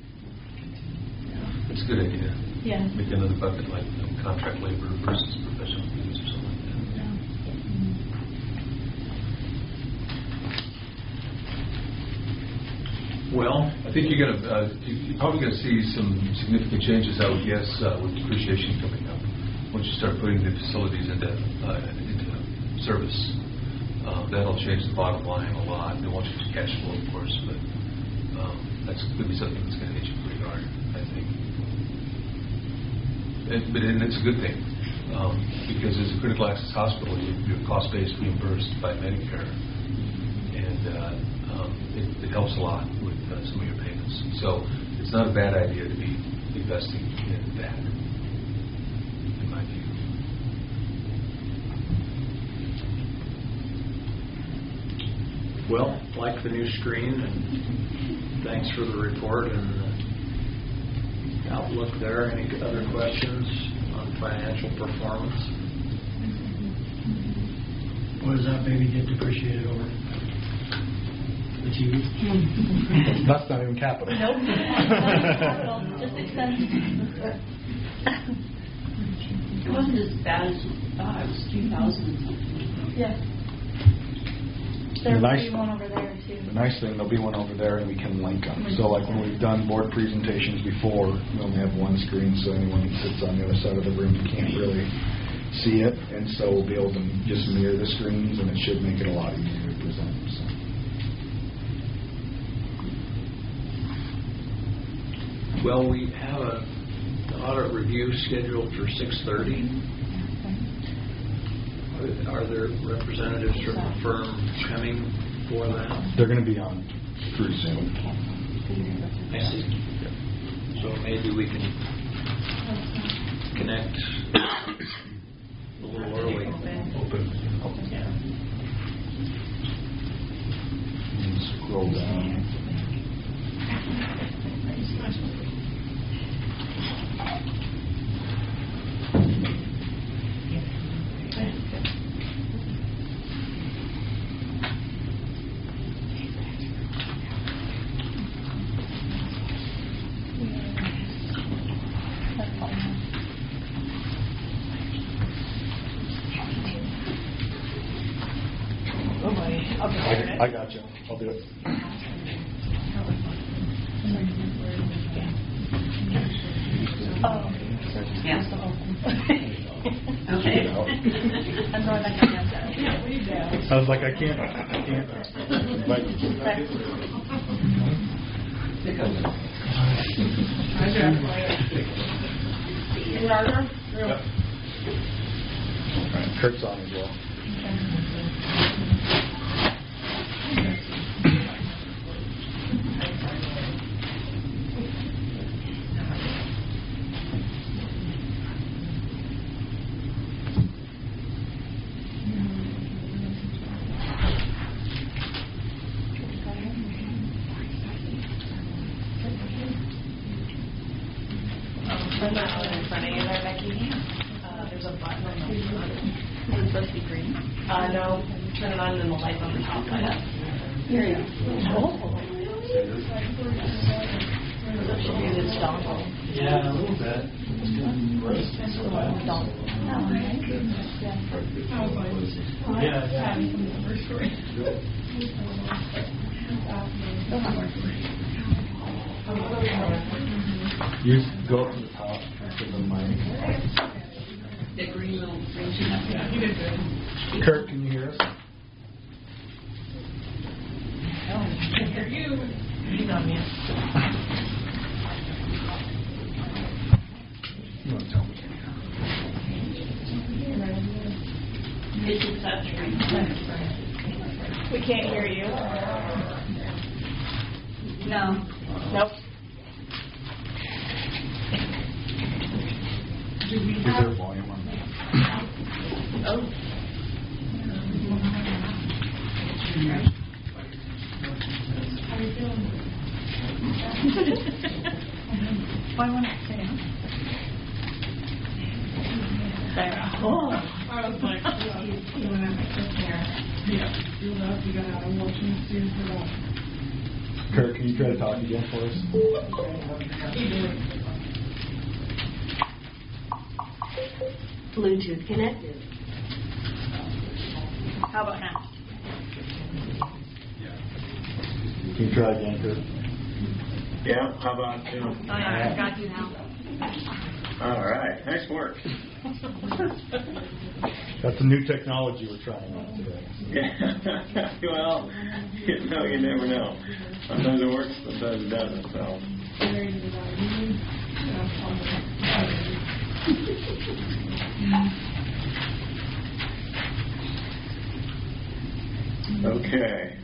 It's a good idea. Yeah. Make another bucket like contract labor versus professional fees or something like that. Well, I think you're probably going to see some significant changes, I would guess, with depreciation coming up. Once you start putting the facilities into service, that'll change the bottom line a lot. They won't change the cash flow, of course, but that's going to be something that's going to hit you pretty hard, I think. But it's a good thing because as a critical access hospital, you're cost-based reimbursed by Medicare, and it helps a lot with some of your payments. So it's not a bad idea to be investing in that, in my view. well, like the new screen, and thanks for the report and the outlook there. Any other questions on financial performance? What does that baby get depreciated over? The TV? That's not even capital. Nope. Just expense. It wasn't as bad as you thought. It was 2,000 and something. Yeah. There'll be one over there too. The nice thing, there'll be one over there and we can link them. So like when we've done board presentations before, we only have one screen, so anyone who sits on the other side of the room can't really see it. And so we'll be able to just mirror the screens, and it should make it a lot easier to present. So. Well, we have an audit review scheduled for 6:30. Are there representatives from the firm coming for that? They're going to be on through Zoom. I see. So maybe we can connect a little early. Open. And scroll down. I got you. I'll do it. Oh. Yeah. Okay. I'm going back on that. I was like, I can't. Like, Yep. Kurt's on as well. Turn that on in front of you there, Becky. There's a button on the front. Is it supposed to be green? No, turn it on and the light on the top light up. Here you go. That should be a good dongle. Yeah, a little bit. Yeah. You go up to the top to the mic. The green little thing. Kurt, can you hear us? Hear you. He's on mute. You want to tell me? It's a touchscreen. We can't hear you. No. Nope. Is there volume on that? Oh. Why won't it say? Oh. I was like, you know, yeah, you love, you got out and watching soon for that. Kurt, can you try to talk again for us? Bluetooth connected. How about now? Can you try again, Kurt? Yeah, how about, Oh yeah, I got you now. all right, nice work. That's a new technology we're trying out today. Yeah, well, you never know. Sometimes it works, sometimes it doesn't, so. Okay.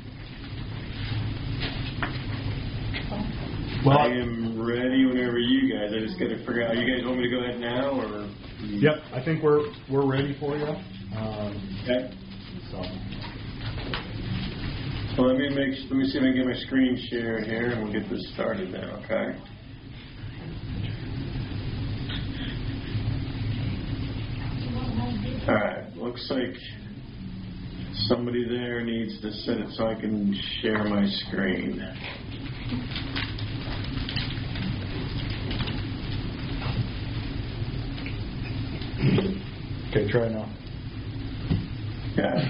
Well, I am ready whenever you guys. I just got to figure out. You guys want me to go ahead now, or? Yep, I think we're ready for you. Okay. So. Well, let me see if I can get my screen shared here, and we'll get this started now. Okay. All right. Looks like somebody there needs to set it so I can share my screen. Okay, try now. Okay.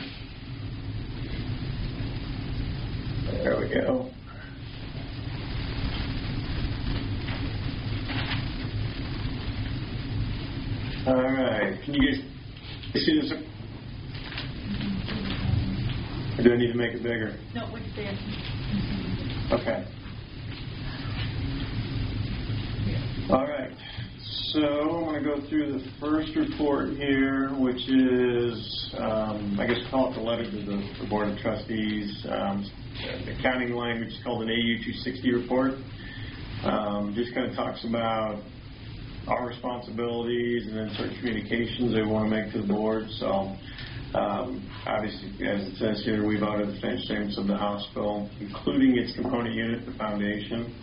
There we go. All right. Can you guys see this? Or do I need to make it bigger? No, we're there. Okay. All right. So I'm going to go through the first report here, which is, I guess, call it the letter to the Board of Trustees. The accounting language is called an AU 260 report. Just kind of talks about our responsibilities and then certain communications they want to make to the board. So, obviously, as it says here, we've audited the financial statements of the hospital, including its component unit, the foundation.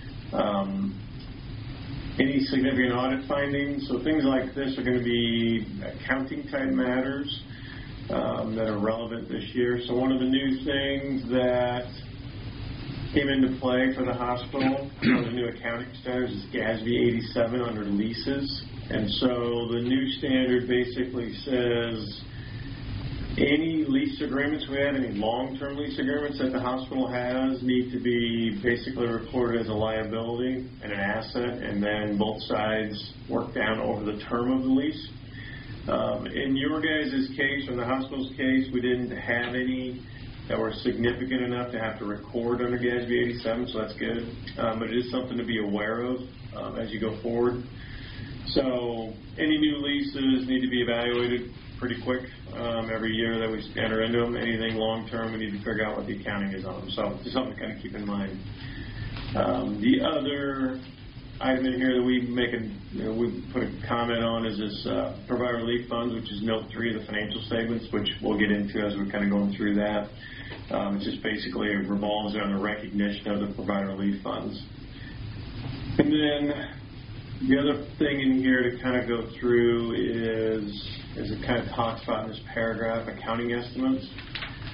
Any significant audit findings? So things like this are going to be accounting type matters that are relevant this year. So one of the new things that came into play for the hospital, one of the new accounting standards is GASB 87 under leases. And so the new standard basically says any lease agreements we have, any long-term lease agreements that the hospital has need to be basically reported as a liability and an asset, and then both sides work down over the term of the lease. In your guys' case, or the hospital's case, we didn't have any that were significant enough to have to record under GASB 87, so that's good. But it is something to be aware of as you go forward. So any new leases need to be evaluated pretty quick every year that we enter into them. Anything long-term, we need to figure out what the accounting is on them. So just something to kind of keep in mind. The other item in here that we we put a comment on is this provider relief funds, which is note 3 of the financial statements, which we'll get into as we're kind of going through that. It's just basically it revolves around the recognition of the provider relief funds. And then the other thing in here to kind of go through is it kind of talks about in this paragraph accounting estimates.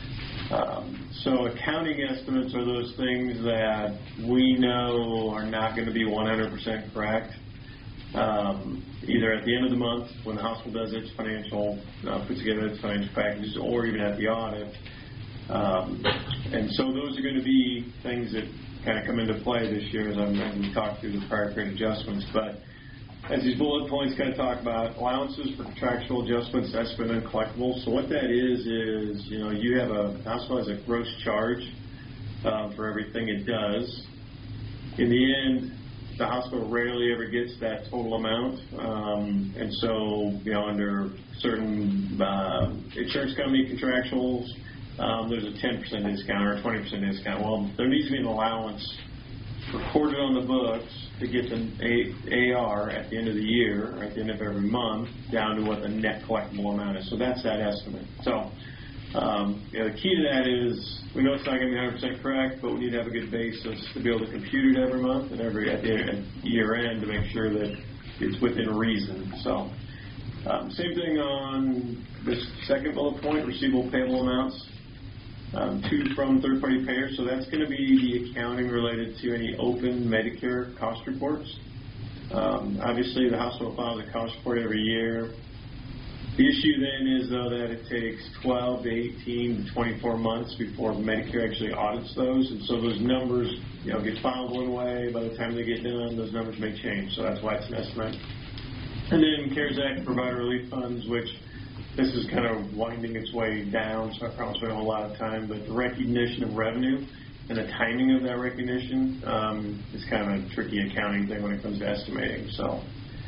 So accounting estimates are those things that we know are not going to be 100% correct. Either at the end of the month when the hospital does its financial, puts together its financial packages, or even at the audit. And so those are going to be things that kind of come into play this year as we talk through the prior period adjustments. But as these bullet points kind of talk about allowances for contractual adjustments, estimate and collectibles. So what that is you have a hospital has a gross charge for everything it does. In the end, the hospital rarely ever gets that total amount, and so under certain insurance company contractuals, there's a 10% discount or a 20% discount. Well, there needs to be an allowance recorded on the books to get the AR at the end of the year, or at the end of every month, down to what the net collectible amount is. So that's that estimate. So the key to that is we know it's not going to be 100% correct, but we need to have a good basis to be able to compute it every month and at the year end to make sure that it's within reason. So same thing on this second bullet point, receivable payable amounts. To from third-party payers, so that's going to be the accounting related to any open Medicare cost reports. Obviously, the hospital files a cost report every year. The issue then is, though, that it takes 12 to 18 to 24 months before Medicare actually audits those, and so those numbers get filed one way. By the time they get done, those numbers may change, so that's why it's an estimate. And then CARES Act provider relief funds, which this is kind of winding its way down, so I promise we don't have a lot of time, but the recognition of revenue and the timing of that recognition is kind of a tricky accounting thing when it comes to estimating. So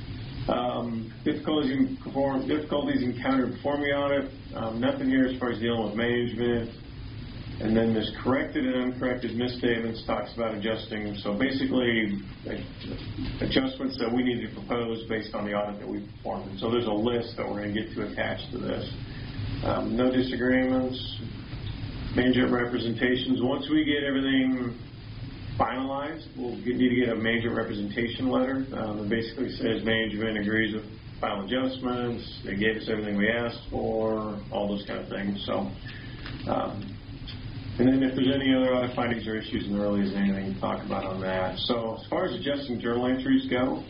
difficulties encountered performing the audit, nothing here as far as dealing with management. And then this corrected and uncorrected misstatements talks about adjusting them. So basically, adjustments that we need to propose based on the audit that we performed. And so there's a list that we're going to get to attach to this. No disagreements, major representations. Once we get everything finalized, we'll need to get a major representation letter. It basically says management agrees with final adjustments. They gave us everything we asked for, all those kind of things. So. And then if there's any other audit findings or issues in the early, is anything to talk about on that. So as far as adjusting journal entries go,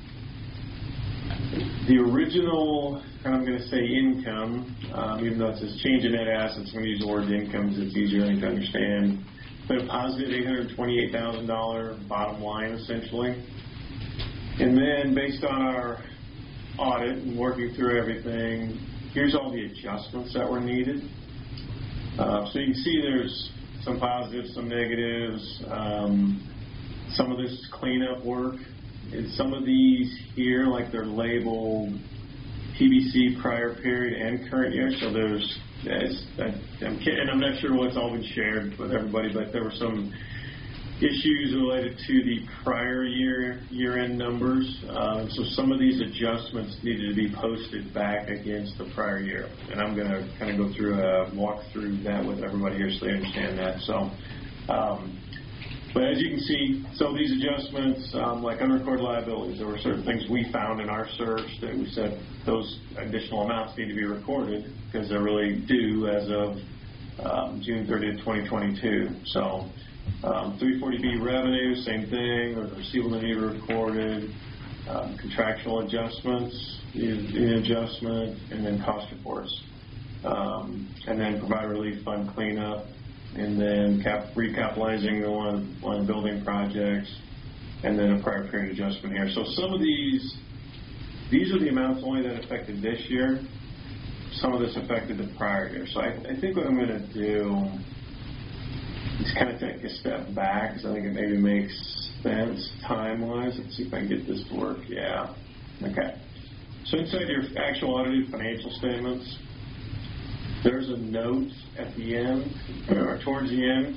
the original, and I'm going to say income, even though it says change in net assets, I'm going to use the word income because it's easier to understand, but a positive $828,000 bottom line essentially. And then based on our audit and working through everything, here's all the adjustments that were needed. So you can see there's some positives, some negatives. Some of this is cleanup work. And some of these here, like they're labeled PBC prior period and current year. So there's, and I'm not sure what's all been shared with everybody, but there were some issues related to the prior year-end numbers. So some of these adjustments needed to be posted back against the prior year. And I'm going to kind of go through walk through that with everybody here so they understand that. So, but as you can see, so these adjustments, like unrecorded liabilities, there were certain things we found in our search that we said those additional amounts need to be recorded because they're really due as of June 30th, 2022. So 340B revenue, same thing, or the receivable need to be recorded, contractual adjustments, the adjustment, and then cost reports. And then provider relief fund cleanup, and then recapitalizing one of the building projects, and then a prior period adjustment here. So some of these are the amounts only that affected this year. Some of this affected the prior year. So I think what I'm going to do is kind of take a step back, because I think it maybe makes sense time-wise. Let's see if I can get this to work. Yeah. Okay. So inside your actual audited financial statements, there's a note at the end, or towards the end.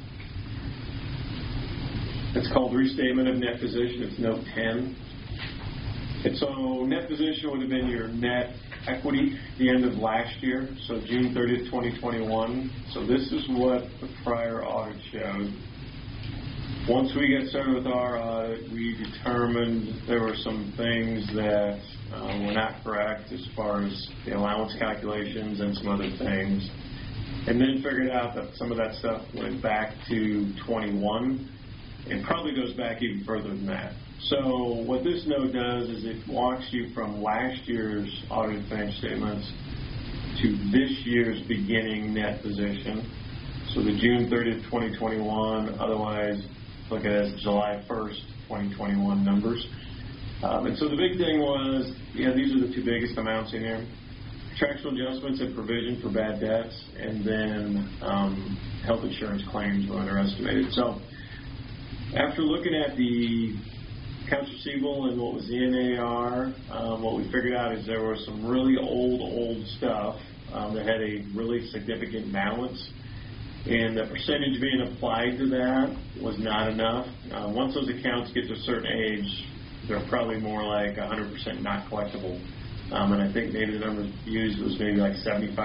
It's called Restatement of Net Position. It's note 10. And so net position would have been your net equity at the end of last year, so June 30th, 2021. So this is what the prior audit showed. Once we got started with our audit, we determined there were some things that were not correct as far as the allowance calculations and some other things. and then figured out that some of that stuff went back to 21 and probably goes back even further than that. So what this note does is it walks you from last year's audited financial statements to this year's beginning net position. So the June 30th, 2021, otherwise look at it as July 1st, 2021 numbers. And so the big thing was, these are the two biggest amounts in here. Contractual adjustments and provision for bad debts, and then health insurance claims were underestimated. So after looking at the accounts receivable and what was in AR, what we figured out is there was some really old stuff that had a really significant balance, and the percentage being applied to that was not enough. Once those accounts get to a certain age, they're probably more like 100% not collectible. And I think maybe the number used was maybe like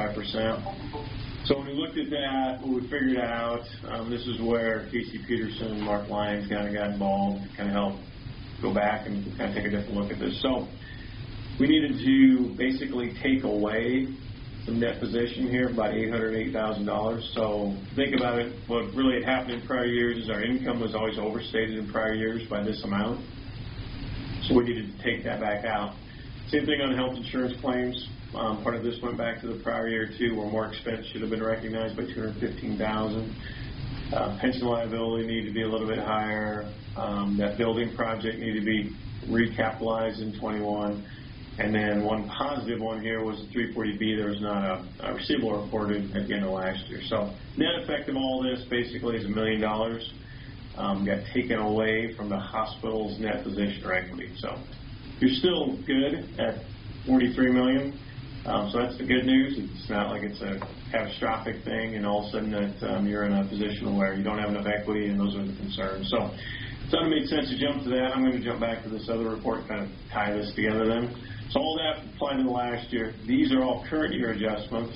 75%. So when we looked at that, what we figured out, this is where Casey Peterson and Mark Lyons kind of got involved to kind of help go back and kind of take a different look at this. So we needed to basically take away some net position here, about $808,000. So think about it, what really had happened in prior years is our income was always overstated in prior years by this amount. So we needed to take that back out. Same thing on health insurance claims. Part of this went back to the prior year too, where more expense should have been recognized by $215,000. Pension liability needed to be a little bit higher. That building project needed to be recapitalized in 21. And then one positive one here was the 340B. There was not a receivable reported at the end of last year. So net effect of all this basically is $1 million. Got taken away from the hospital's net position or equity. So you're still good at $43 million. So that's the good news. It's not like it's a catastrophic thing and all of a sudden that you're in a position where you don't have enough equity, and those are the concerns. So it doesn't make sense to jump to that. I'm going to jump back to this other report and kind of tie this together then. So all that applied to the last year. These are all current year adjustments.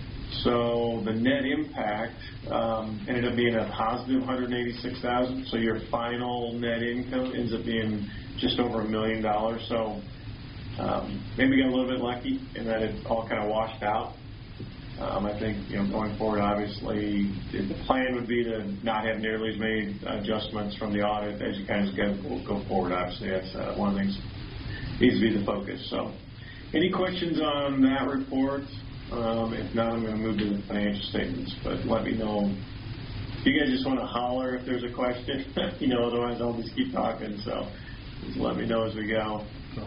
So the net impact ended up being a positive $186,000. So your final net income ends up being just over $1 million. So maybe we got a little bit lucky in that it all kind of washed out. I think going forward, obviously, the plan would be to not have nearly as many adjustments from the audit as you kind of go forward. Obviously, that's one of the things needs to be the focus. So, any questions on that report? If not, I'm going to move to the financial statements. But let me know if you guys just want to holler if there's a question. Otherwise I'll just keep talking. So just let me know as we go.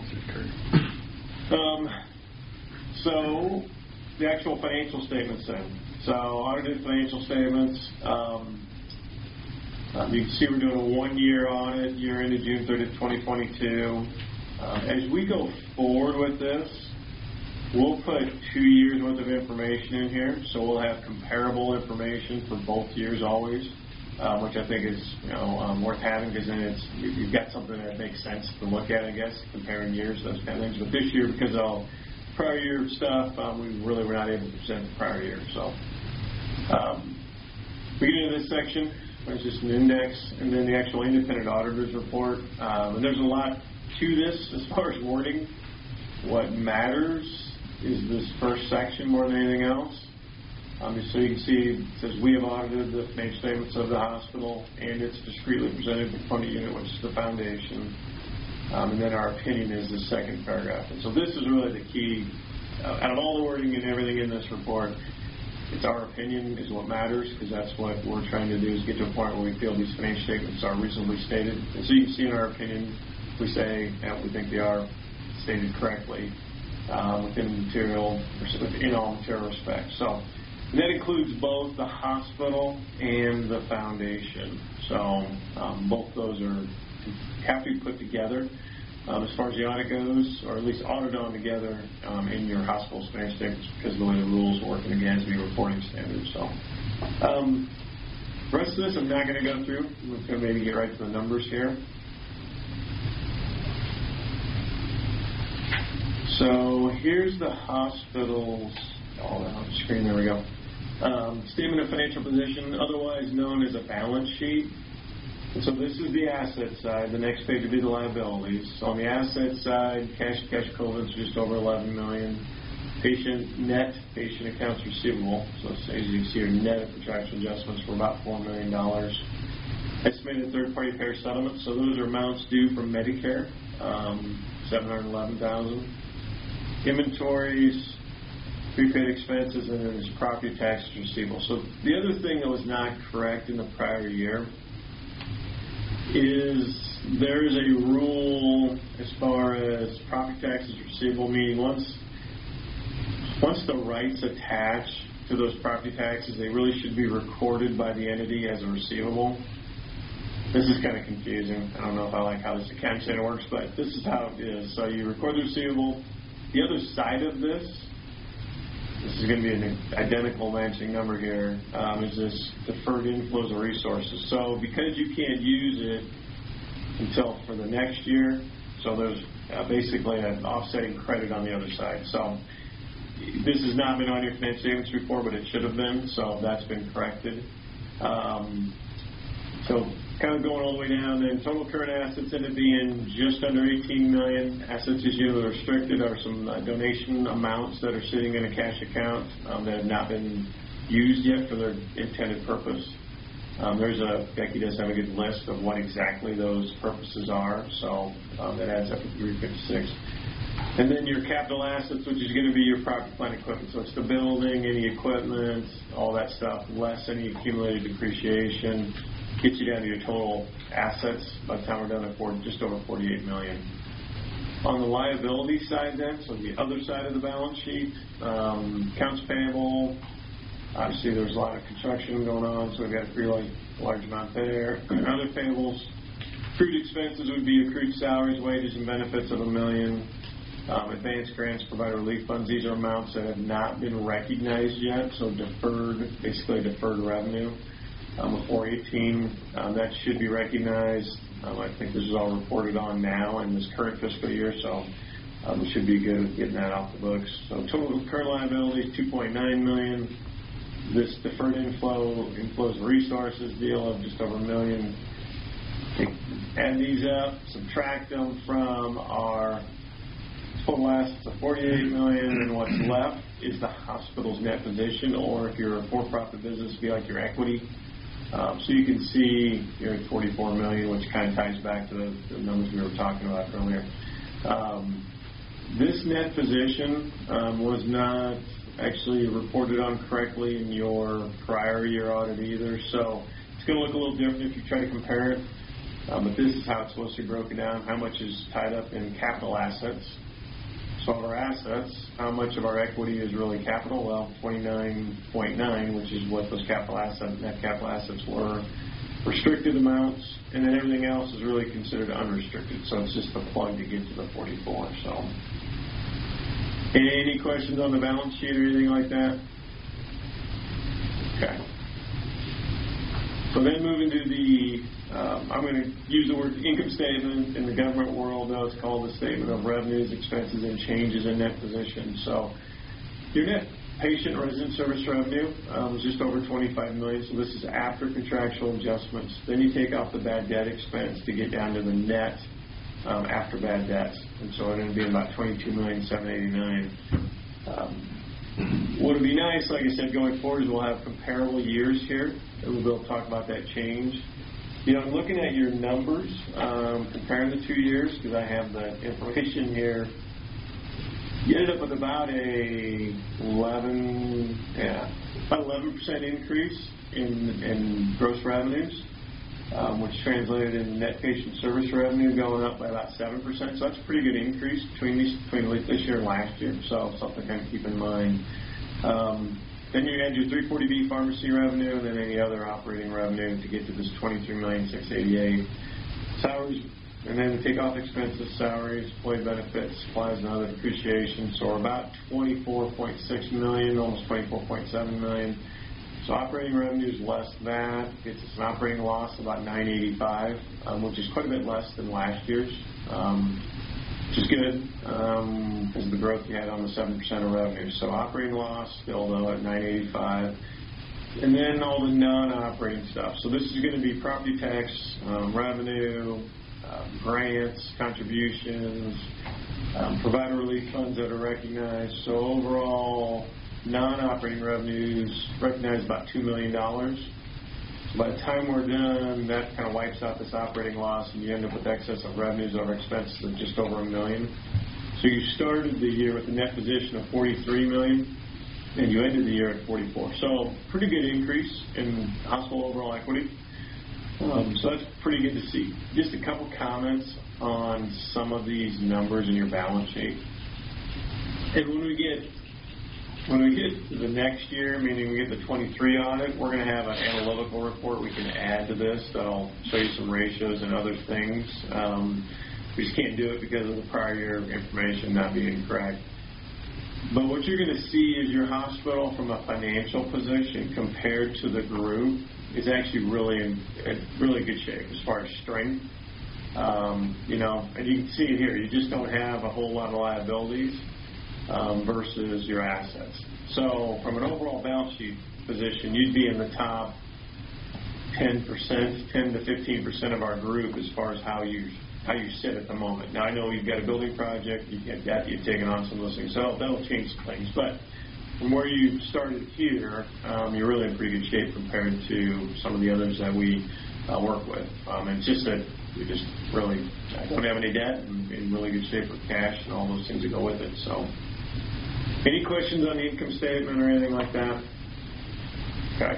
So the actual financial statements then. So audited financial statements. You can see we're doing a one-year audit, year ended June 30th, 2022. As we go forward with this, we'll put 2 years worth of information in here, so we'll have comparable information for both years always, which I think is worth having, because then you've got something that makes sense to look at, I guess, comparing years, those kind of things. But this year, because of prior year stuff, we really were not able to present the prior year. So we get into this section, there's just an index, and then the actual independent auditor's report. And there's a lot to this as far as wording. What matters is this first section more than anything else. So you can see it says we have audited the financial statements of the hospital, and it's discreetly presented to the funding unit, which is the foundation. And then our opinion is the second paragraph. And so this is really the key. Out of all the wording and everything in this report, it's our opinion is what matters, because that's what we're trying to do, is get to a point where we feel these financial statements are reasonably stated. And so you can see in our opinion, we say we think they are stated correctly within all material respects. So and that includes both the hospital and the foundation. So both those have to be put together as far as the audit goes, or at least audited on together in your hospital's financial statements, because of the way the rules work and the GASB reporting standards. So the rest of this I'm not going to go through. I'm going to maybe get right to the numbers here. So here's the hospital's, on the screen, there we go. Statement of financial position, otherwise known as a balance sheet. And so this is the asset side. The next page would be the liabilities. So on the asset side, cash equivalents just over $11 million. net patient accounts receivable. So as you can see here, net of contractual adjustments were about $4 million. Estimated third-party payer settlements, so those are amounts due from Medicare, $711,000. Inventories, prepaid expenses, and then there's property taxes receivable. So the other thing that was not correct in the prior year is there is a rule as far as property taxes receivable, meaning once the rights attach to those property taxes, they really should be recorded by the entity as a receivable. This is kind of confusing. I don't know if I like how this accounting standard works, but this is how it is. So you record the receivable. The other side of this is going to be an identical matching number here, is this deferred inflows of resources. So because you can't use it until for the next year, so there's basically an offsetting credit on the other side. So this has not been on your financial statements before, but it should have been, so that's been corrected. So kind of going all the way down, then total current assets ended up being just under $18 million. Assets as usually restricted are some donation amounts that are sitting in a cash account that have not been used yet for their intended purpose. Becky does have a good list of what exactly those purposes are, so that adds up to $356. And then your capital assets, which is going to be your property, plant, equipment. So it's the building, any equipment, all that stuff, less any accumulated depreciation, gets you down to your total assets by the time we're done at just over $48 million. On the liability side then, so the other side of the balance sheet, accounts payable, obviously there's a lot of construction going on, so we've got a pretty large amount there. Other payables, accrued expenses would be accrued salaries, wages, and benefits of $1 million. Advanced grants, provider relief funds, these are amounts that have not been recognized yet, so basically deferred revenue. Before 18, that should be recognized. I think this is all reported on now in this current fiscal year, so we should be good at getting that off the books. So total current liabilities, $2.9 million. This deferred inflows of resources deal of just over $1 million. Add these up, subtract them from our total assets of $48 million, and what's left is the hospital's net position, or if you're a for-profit business, it'd be like your equity. So you can see you're at $44 million, which kind of ties back to the numbers we were talking about earlier. This net position was not actually reported on correctly in your prior year audit either, so it's going to look a little different if you try to compare it. But this is how it's supposed to be broken down. How much is tied up in capital assets? So of our assets, how much of our equity is really capital? Well, 29.9, which is what those net capital assets were. Restricted amounts, and then everything else is really considered unrestricted. So it's just the plug to get to the 44. So, any questions on the balance sheet or anything like that? Okay. So then moving to I'm going to use the word income statement. In the government world, though, it's called the statement of revenues, expenses, and changes in net position. So your net patient resident service revenue was just over $25 million. So this is after contractual adjustments. Then you take off the bad debt expense to get down to the net after bad debts. And so it ended up being about $22,789,000. What would be nice, like I said, going forward is we'll have comparable years here. We'll be able to talk about that change. I'm looking at your numbers, comparing the 2 years, because I have the information here. You ended up with about a 11% increase in gross revenues, which translated in net patient service revenue going up by about 7%. So that's a pretty good increase between this year and last year. So something to kind of keep in mind. Then you add your 340B pharmacy revenue, and then any other operating revenue to get to this $23,688,000. Salaries, and then take off expenses, salaries, employee benefits, supplies, and other depreciation. So we're about $24.6 million, almost $24.7 million. So operating revenue is less than that. Gets us an operating loss of about $985,000, which is quite a bit less than last year's. Which is good because of the growth you had on the 7% of revenue. So operating loss still though at $985,000, and then all the non-operating stuff. So this is going to be property tax revenue, grants, contributions, Provider relief funds that are recognized. So overall, non-operating revenues recognized about $2 million. So by the time we're done, that kind of wipes out this operating loss, and you end up with excess of revenues over expenses of just over $1 million. So you started the year with a net position of $43 million, and you ended the year at $44 million. So pretty good increase in hospital overall equity. So that's pretty good to see. Just a couple comments on some of these numbers in your balance sheet. And when we get to the next year, meaning we get the 23 audit, we're going to have an analytical report we can add to this that'll show you some ratios and other things. We just can't do it because of the prior year information not being correct. But what you're going to see is your hospital from a financial position compared to the group is actually really in really good shape as far as strength. And you can see it here. You just don't have a whole lot of liabilities versus your assets. So from an overall balance sheet position, you'd be in the top 10% to 15% of our group as far as how you sit at the moment. Now, I know you've got a building project, you've got debt, you've taken on some of those things, so that'll change some things. But from where you started here, you're really in pretty good shape compared to some of the others that we work with. It's just that we just really don't have any debt and in really good shape with cash and all those things that go with it. So, any questions on the income statement or anything like that? Okay.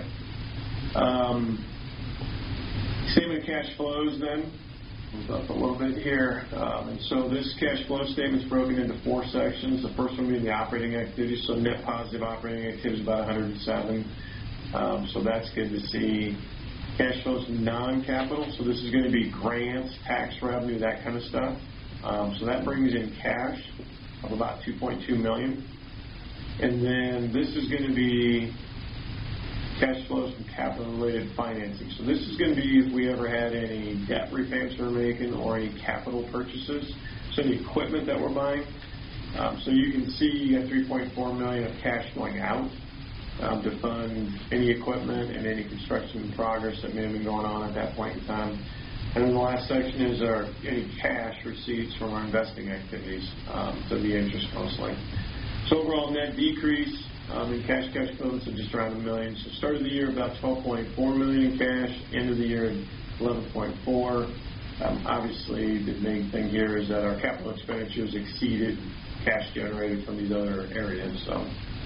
Statement of cash flows then. Move up a little bit here. And so this cash flow statement is broken into 4 sections. The first one being the operating activities. So net positive operating activities about 107. So that's good to see. Cash flows non-capital. So this is going to be grants, tax revenue, that kind of stuff. So that brings in cash of about $2.2 million. And then this is going to be cash flows from capital-related financing. So this is going to be if we ever had any debt repayments we're making or any capital purchases. So any equipment that we're buying. So you can see you got $3.4 million of cash going out to fund any equipment and any construction in progress that may have been going on at that point in time. And then the last section is any cash receipts from our investing activities, so the interest mostly. So overall net decrease in cash equivalents of just around $1 million. So started the year about $12.4 million in cash, end of the year at $11.4. Obviously, the main thing here is that our capital expenditures exceeded cash generated from these other areas. So,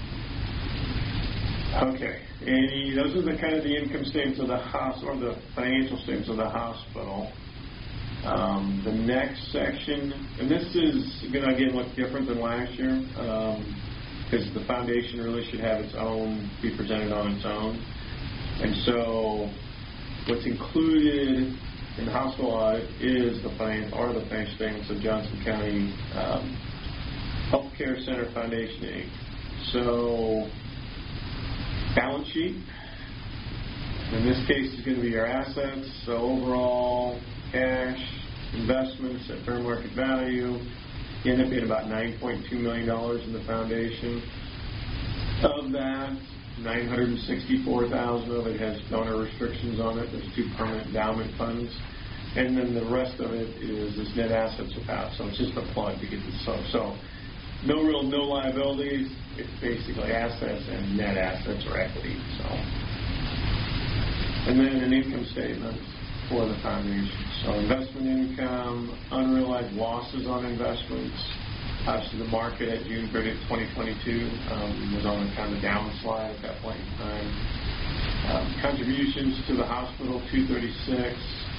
okay, those are the kind of the income statements of the hospital, or the financial statements of the hospital. The next section, and this is going to again look different than last year, because the foundation really should have its own, be presented on its own. And so, what's included in the hospital audit is the financial statements of Johnson County Healthcare Center Foundation, Inc. So, balance sheet. In this case, is going to be your assets. So overall, cash, investments at fair market value. You end up being about $9.2 million in the foundation. Of that, $964,000 of it has donor restrictions on it. There's 2 permanent endowment funds. And then the rest of it is this net assets without. So it's just a plug to get this. So no liabilities. It's basically assets and net assets or equity. So, and then an income statement for the foundation. So investment income, unrealized losses on investments. Obviously, the market at June 30th, 2022 was on a kind of downslide at that point in time. Contributions to the hospital, $236.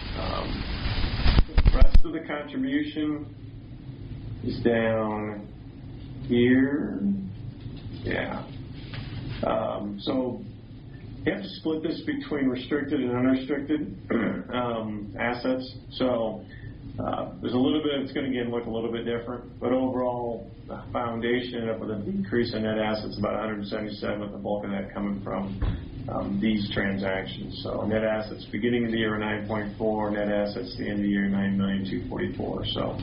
The rest of the contribution is down here. Yeah. So you have to split this between restricted and unrestricted assets. So there's a little bit, it's going to again look a little bit different, but overall the foundation ended up with a decrease in net assets about 177, with the bulk of that coming from these transactions. So net assets beginning of the year 9.4, net assets at the end of the year 9,244. So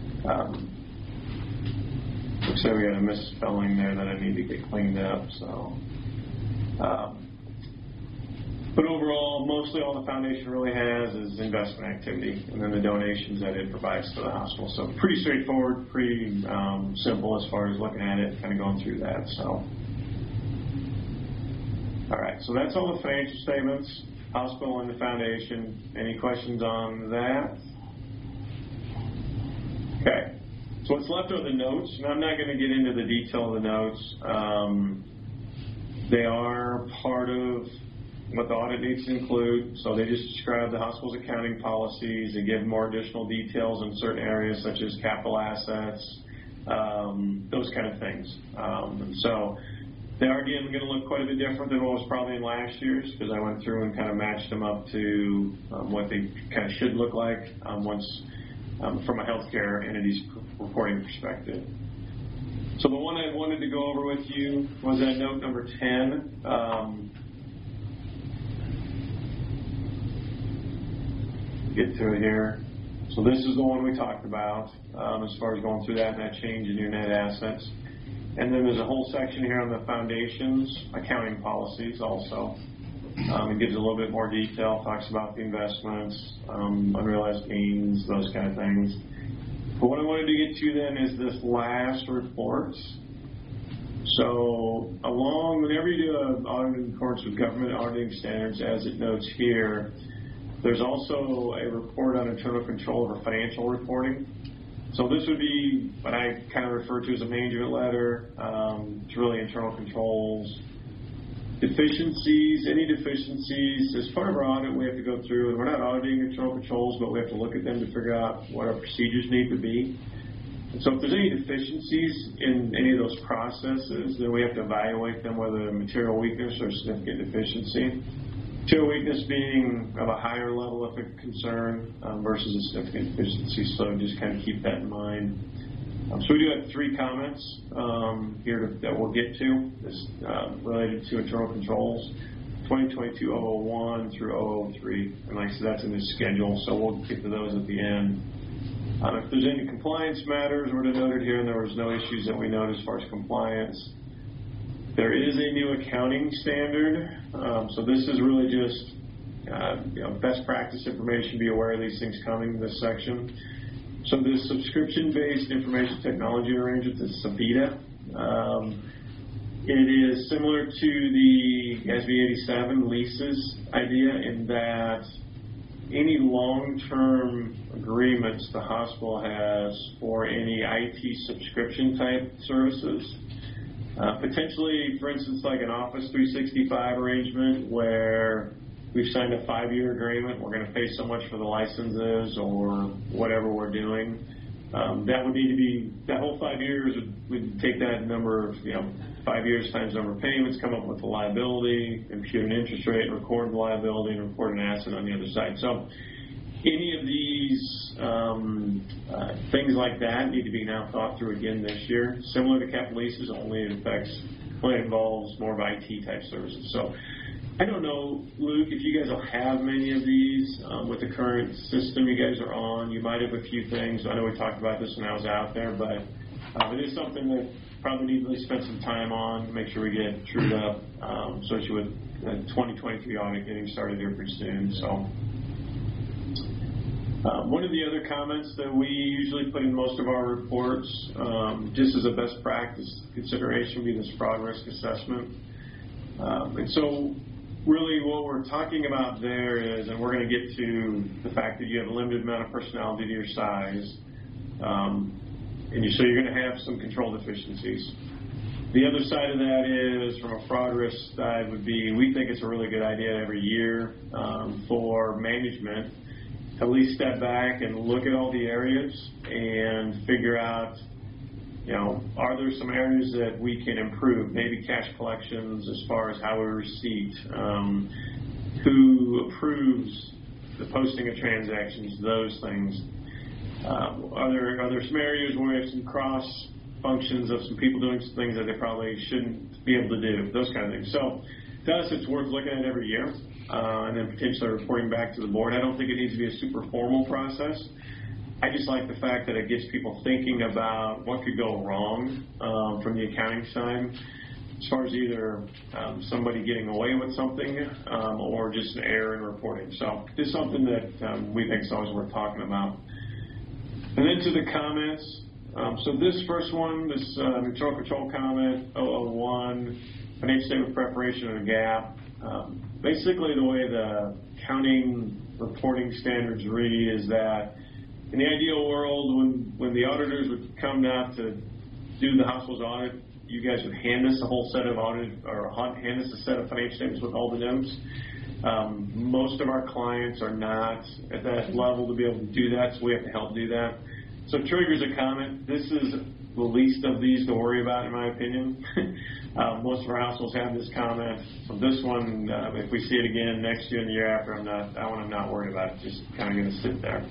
looks like we had a misspelling there that I need to get cleaned up. So But overall, mostly all the foundation really has is investment activity, and then the donations that it provides to the hospital. So pretty straightforward, pretty simple as far as looking at it, kind of going through that. So, all right, so that's all the financial statements, hospital and the foundation. Any questions on that? Okay, so what's left are the notes, and I'm not going to get into the detail of the notes. They are part of what the audit needs to include. So they just describe the hospital's accounting policies. They give more additional details in certain areas such as capital assets, those kind of things. And so they are, again, going to look quite a bit different than what was probably in last year's, because I went through and kind of matched them up to what they kind of should look like once from a healthcare entity's reporting perspective. So the one I wanted to go over with you was that note number 10. Get to it here. So this is the one we talked about as far as going through that and that change in your net assets. And then there's a whole section here on the foundation's accounting policies also. It gives a little bit more detail, talks about the investments, unrealized gains, those kind of things. But what I wanted to get to then is this last report. So whenever you do an audit in accordance with government auditing standards, as it notes here, there's also a report on internal control over financial reporting. So this would be what I kind of refer to as a management letter. It's really internal controls. Deficiencies, any deficiencies, as part of our audit we have to go through, and we're not auditing internal controls, but we have to look at them to figure out what our procedures need to be. And so if there's any deficiencies in any of those processes, then we have to evaluate them, whether a material weakness or significant deficiency. Material weakness being of a higher level of concern versus a significant deficiency, so just kind of keep that in mind. So we do have 3 comments here that we'll get to. This related to internal controls, 2022-001 through 003. And like I said, that's in the schedule, so we'll get to those at the end. If there's any compliance matters, we're noted here, and there was no issues that we noted as far as compliance. There is a new accounting standard, so this is really just best practice information. Be aware of these things coming in this section. So this subscription-based information technology arrangement is SAPITA. It is similar to the SB 87 leases idea in that any long-term agreements the hospital has for any IT subscription type services, potentially, for instance, like an Office 365 arrangement where we've signed a 5-year agreement, we're going to pay so much for the licenses or whatever we're doing. That would need to be, that whole 5 years would take that number of, 5 years times number of payments, come up with the liability, impute an interest rate, and record the liability, and report an asset on the other side. So any of these things like that need to be now thought through again this year. Similar to capital leases, only it involves more of IT type services. So I don't know, Luke, if you guys will have many of these with the current system you guys are on. You might have a few things. I know we talked about this when I was out there, but it is something that probably need to spend some time on, make sure we get trued up, especially with the 2023 audit getting started here pretty soon. So one of the other comments that we usually put in most of our reports, just as a best practice consideration, would be this fraud risk assessment. And so really what we're talking about there is, and we're going to get to the fact that you have a limited amount of personnel due to your size, so you're going to have some control deficiencies. The other side of that is, from a fraud risk side, would be we think it's a really good idea every year for management to at least step back and look at all the areas and figure out, are there some areas that we can improve? Maybe cash collections as far as how we receipt, who approves the posting of transactions, those things. Are there some areas where we have some cross functions of some people doing some things that they probably shouldn't be able to do? Those kind of things. So to us, it's worth looking at every year and then potentially reporting back to the board. I don't think it needs to be a super formal process. I just like the fact that it gets people thinking about what could go wrong from the accounting side. as far as either somebody getting away with something or just an error in reporting. So just something that we think is always worth talking about. And then to the comments. So this first one, this internal control comment, 001, financial statement preparation or gap. Basically, the way the accounting reporting standards read is that in the ideal world, when the auditors would come down to do the hospital's audit, you guys would hand us a whole set of hand us a set of financial statements with all the notes. Most of our clients are not at that level to be able to do that, so we have to help do that. So it triggers a comment. This is the least of these to worry about, in my opinion. Most of our households have this comment. So this one, if we see it again next year and the year after, I'm not worried about it. Just kind of going to sit there.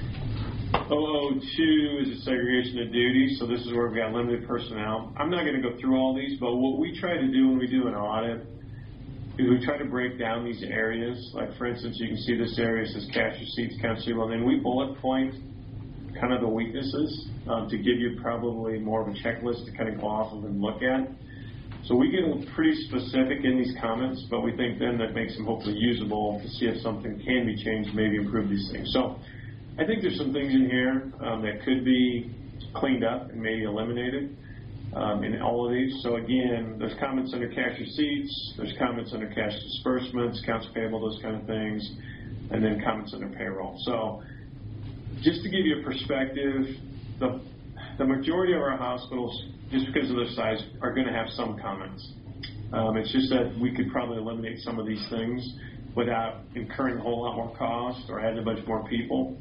002 is a segregation of duties. So this is where we've got limited personnel. I'm not going to go through all these, but what we try to do when we do an audit is we try to break down these areas. Like, for instance, you can see this area says cash receipts, accounts receivable, and then we bullet point kind of the weaknesses to give you probably more of a checklist to kind of go off of and look at. So we get pretty specific in these comments, but we think then that makes them hopefully usable to see if something can be changed, maybe improve these things. So I think there's some things in here that could be cleaned up and maybe eliminated in all of these. So again, there's comments under cash receipts, there's comments under cash disbursements, accounts payable, those kind of things, and then comments under payroll. So just to give you a perspective, the majority of our hospitals, just because of their size, are going to have some comments. It's just that we could probably eliminate some of these things without incurring a whole lot more cost or adding a bunch more people.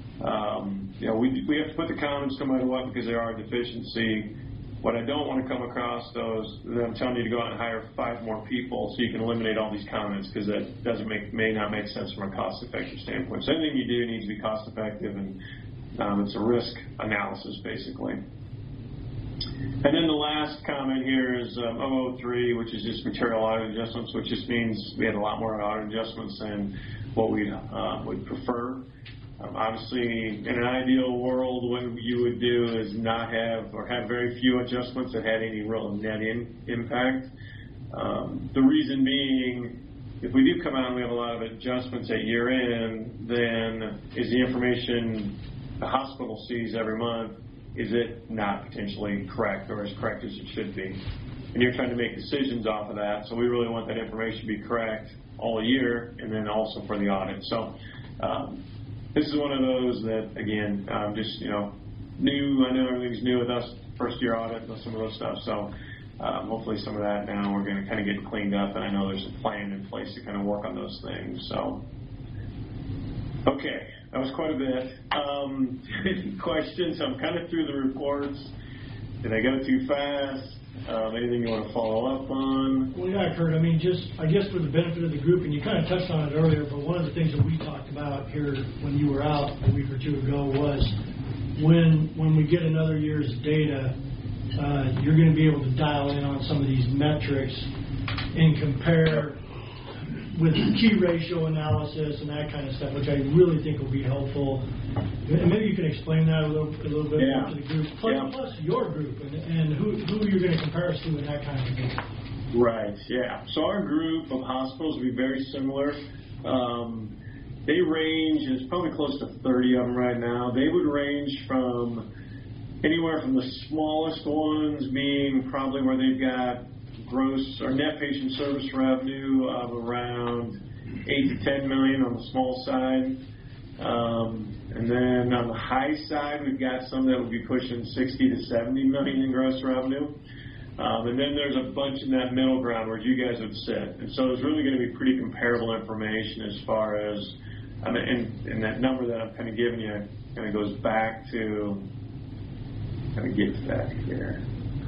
We have to put the comments no matter what because they are a deficiency. What I don't want to come across those, I'm telling you to go out and hire 5 more people so you can eliminate all these comments because that may not make sense from a cost-effective standpoint. So anything you do needs to be cost-effective, and it's a risk analysis, basically. And then the last comment here is 003, which is just material audit adjustments, which just means we had a lot more audit adjustments than what we would prefer. Obviously, in an ideal world, what you would do is not have or have very few adjustments that had any real net impact. The reason being, if we do come out and we have a lot of adjustments at year end, then is the information the hospital sees every month, is it not potentially correct or as correct as it should be? And you're trying to make decisions off of that, so we really want that information to be correct all year and then also for the audit. So this is one of those that, again, just, new. I know everything's new with us, first year audit and some of those stuff. So hopefully some of that now we're going to kind of get cleaned up, and I know there's a plan in place to kind of work on those things. So, okay, that was quite a bit. Any questions? I'm kind of through the reports. Did I go too fast? Anything you want to follow up on? Well, yeah, Kurt, I guess for the benefit of the group, and you kind of touched on it earlier, but one of the things that we talked about here when you were out a week or two ago was when we get another year's data, you're going to be able to dial in on some of these metrics and compare with key ratio analysis and that kind of stuff, which I really think will be helpful. And maybe you can explain that a little bit more to the group, plus your group, and who you're going to compare us to and that kind of thing. Right, yeah. So our group of hospitals will be very similar. They range, it's probably close to 30 of them right now. They would range from anywhere from the smallest ones being probably where they've got gross or net patient service revenue of around $8 to $10 million on the small side. And then on the high side, we've got some that would be pushing $60 to $70 million in gross revenue. And then there's a bunch in that middle ground where you guys would sit. And so it's really going to be pretty comparable information as far as, and that number that I'm kind of giving you kind of goes back to, let me get to that here.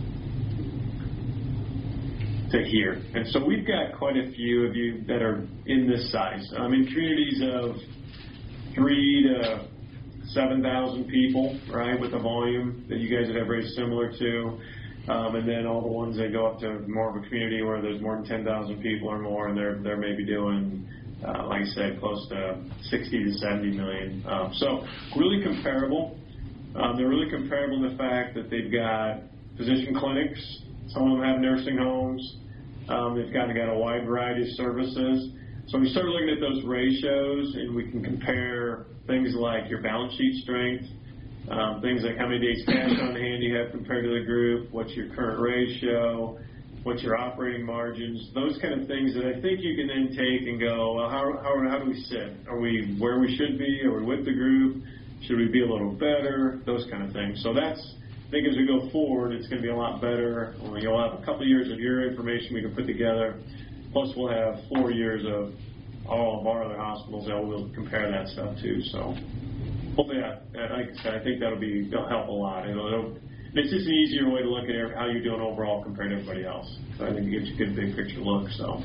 To here. And so we've got quite a few of you that are in this size. In communities of 3,000 to 7,000 people, right, with a volume that you guys would have very similar to. And then all the ones that go up to more of a community where there's more than 10,000 people or more, and they're maybe doing, like I said, close to 60 to 70 million. So really comparable. They're really comparable in the fact that they've got physician clinics Some of them have nursing homes. They've kind of got a wide variety of services. So we started looking at those ratios, and we can compare things like your balance sheet strength, things like how many days cash on hand you have compared to the group, what's your current ratio, what's your operating margins, those kind of things that I think you can then take and go, well, how do we sit? Are we where we should be? Are we with the group? Should we be a little better? Those kind of things. So that's, I think as we go forward, it's going to be a lot better. You'll have a couple of years of your information we can put together, plus we'll have 4 years of all of our other hospitals that we'll compare that stuff to. So hopefully, like I said, I think that'll help a lot. It's just an easier way to look at how you're doing overall compared to everybody else. So I think it gives you a good big picture look. So.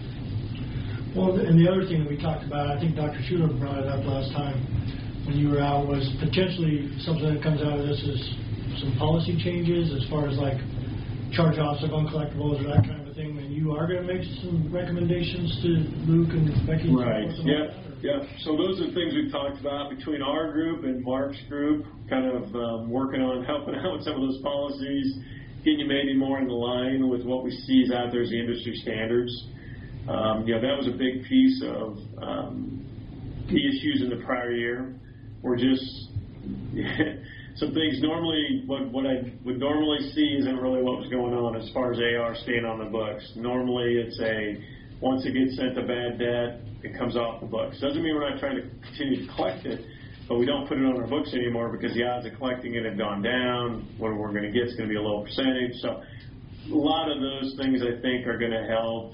Well, and the other thing that we talked about, I think Dr. Schuler brought it up last time when you were out, was potentially something that comes out of this is some policy changes as far as like charge-offs of uncollectibles or that kind of a thing. And you are going to make some recommendations to Luke and Becky. Right. Yeah. So those are the things we've talked about between our group and Mark's group, kind of working on helping out with some of those policies, getting you maybe more in line with what we see is out there as the industry standards. That was a big piece of the issues in the prior year. Were just some things normally, what I would normally see isn't really what was going on as far as AR staying on the books. Normally it's once it gets sent to bad debt, it comes off the books. Doesn't mean we're not trying to continue to collect it, but we don't put it on our books anymore because the odds of collecting it have gone down. What we're going to get is going to be a low percentage. So a lot of those things I think are going to help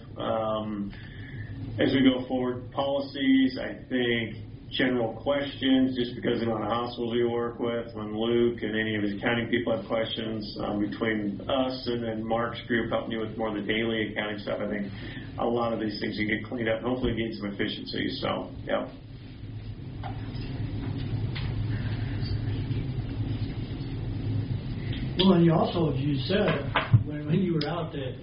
as we go forward. Policies, I think, general questions, just because of the amount of hospitals we work with, when Luke and any of his accounting people have questions, between us and then Mark's group helping you with more of the daily accounting stuff, I think a lot of these things you get cleaned up and hopefully gain some efficiencies. So, yeah. Well, and you said when you were out that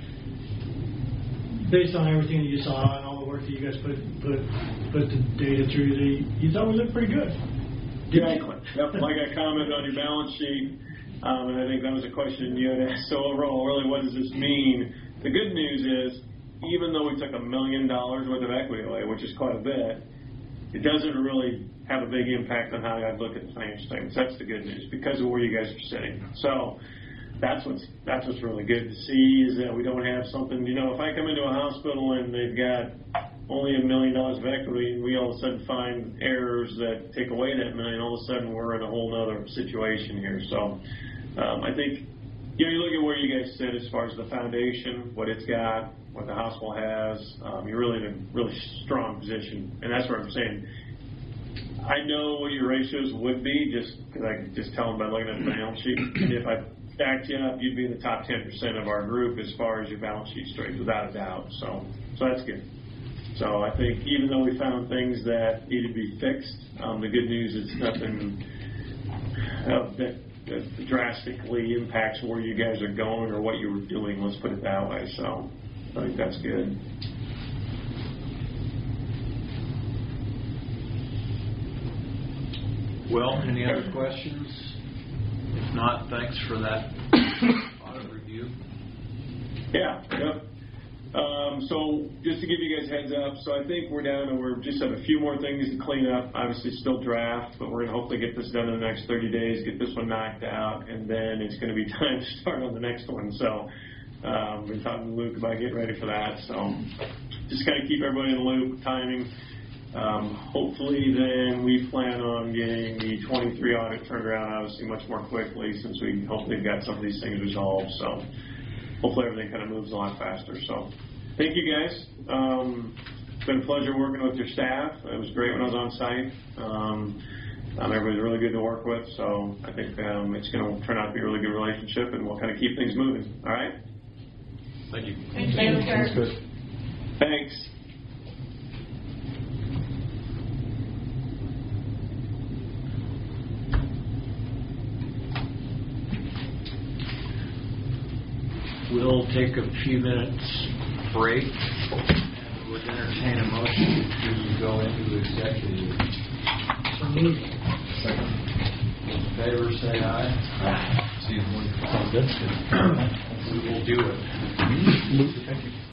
based on everything that you saw and all the work that you guys put the data through, you thought we looked pretty good. Exactly. Yep. Like I commented on your balance sheet, and I think that was a question you had asked. So overall, really, what does this mean? The good news is, even though we took $1 million worth of equity away, which is quite a bit, it doesn't really have a big impact on how I'd look at the financial statements. That's the good news because of where you guys are sitting. So that's what's really good to see is that we don't have something, if I come into a hospital and they've got only $1 million of equity and we all of a sudden find errors that take away that $1 million, all of a sudden we're in a whole other situation here. So I think, you look at where you guys sit as far as the foundation, what it's got, what the hospital has, you're really in a really strong position. And that's what I'm saying. I know what your ratios would be just because I could just tell them by looking at the balance sheet. And if I stacked you up, you'd be in the top 10% of our group as far as your balance sheet strength, without a doubt. So that's good. So I think even though we found things that needed to be fixed, the good news is nothing that drastically impacts where you guys are going or what you were doing. Let's put it that way. So I think that's good. Well, any other questions? If not, thanks for that audit review. Yeah. So just to give you guys a heads up, so I think we're down and we just have a few more things to clean up. Obviously still draft, but we're going to hopefully get this done in the next 30 days, get this one knocked out, and then it's going to be time to start on the next one. So we're talking to Luke about getting ready for that. So just kind of keep everybody in the loop with timing. Hopefully then we plan on getting the 23 audit turned around obviously much more quickly since we hopefully got some of these things resolved. So hopefully everything kind of moves a lot faster. So thank you guys. It's been a pleasure working with your staff. It was great when I was on site. Everybody's really good to work with. So I think it's going to turn out to be a really good relationship and we'll kind of keep things moving. All right? Thank you. Thanks, sir. Thanks. We'll take a few minutes break and we'll entertain a motion to go into executive. Second. In favor, say aye. Aye. See you. Good. We will do it. Thank you.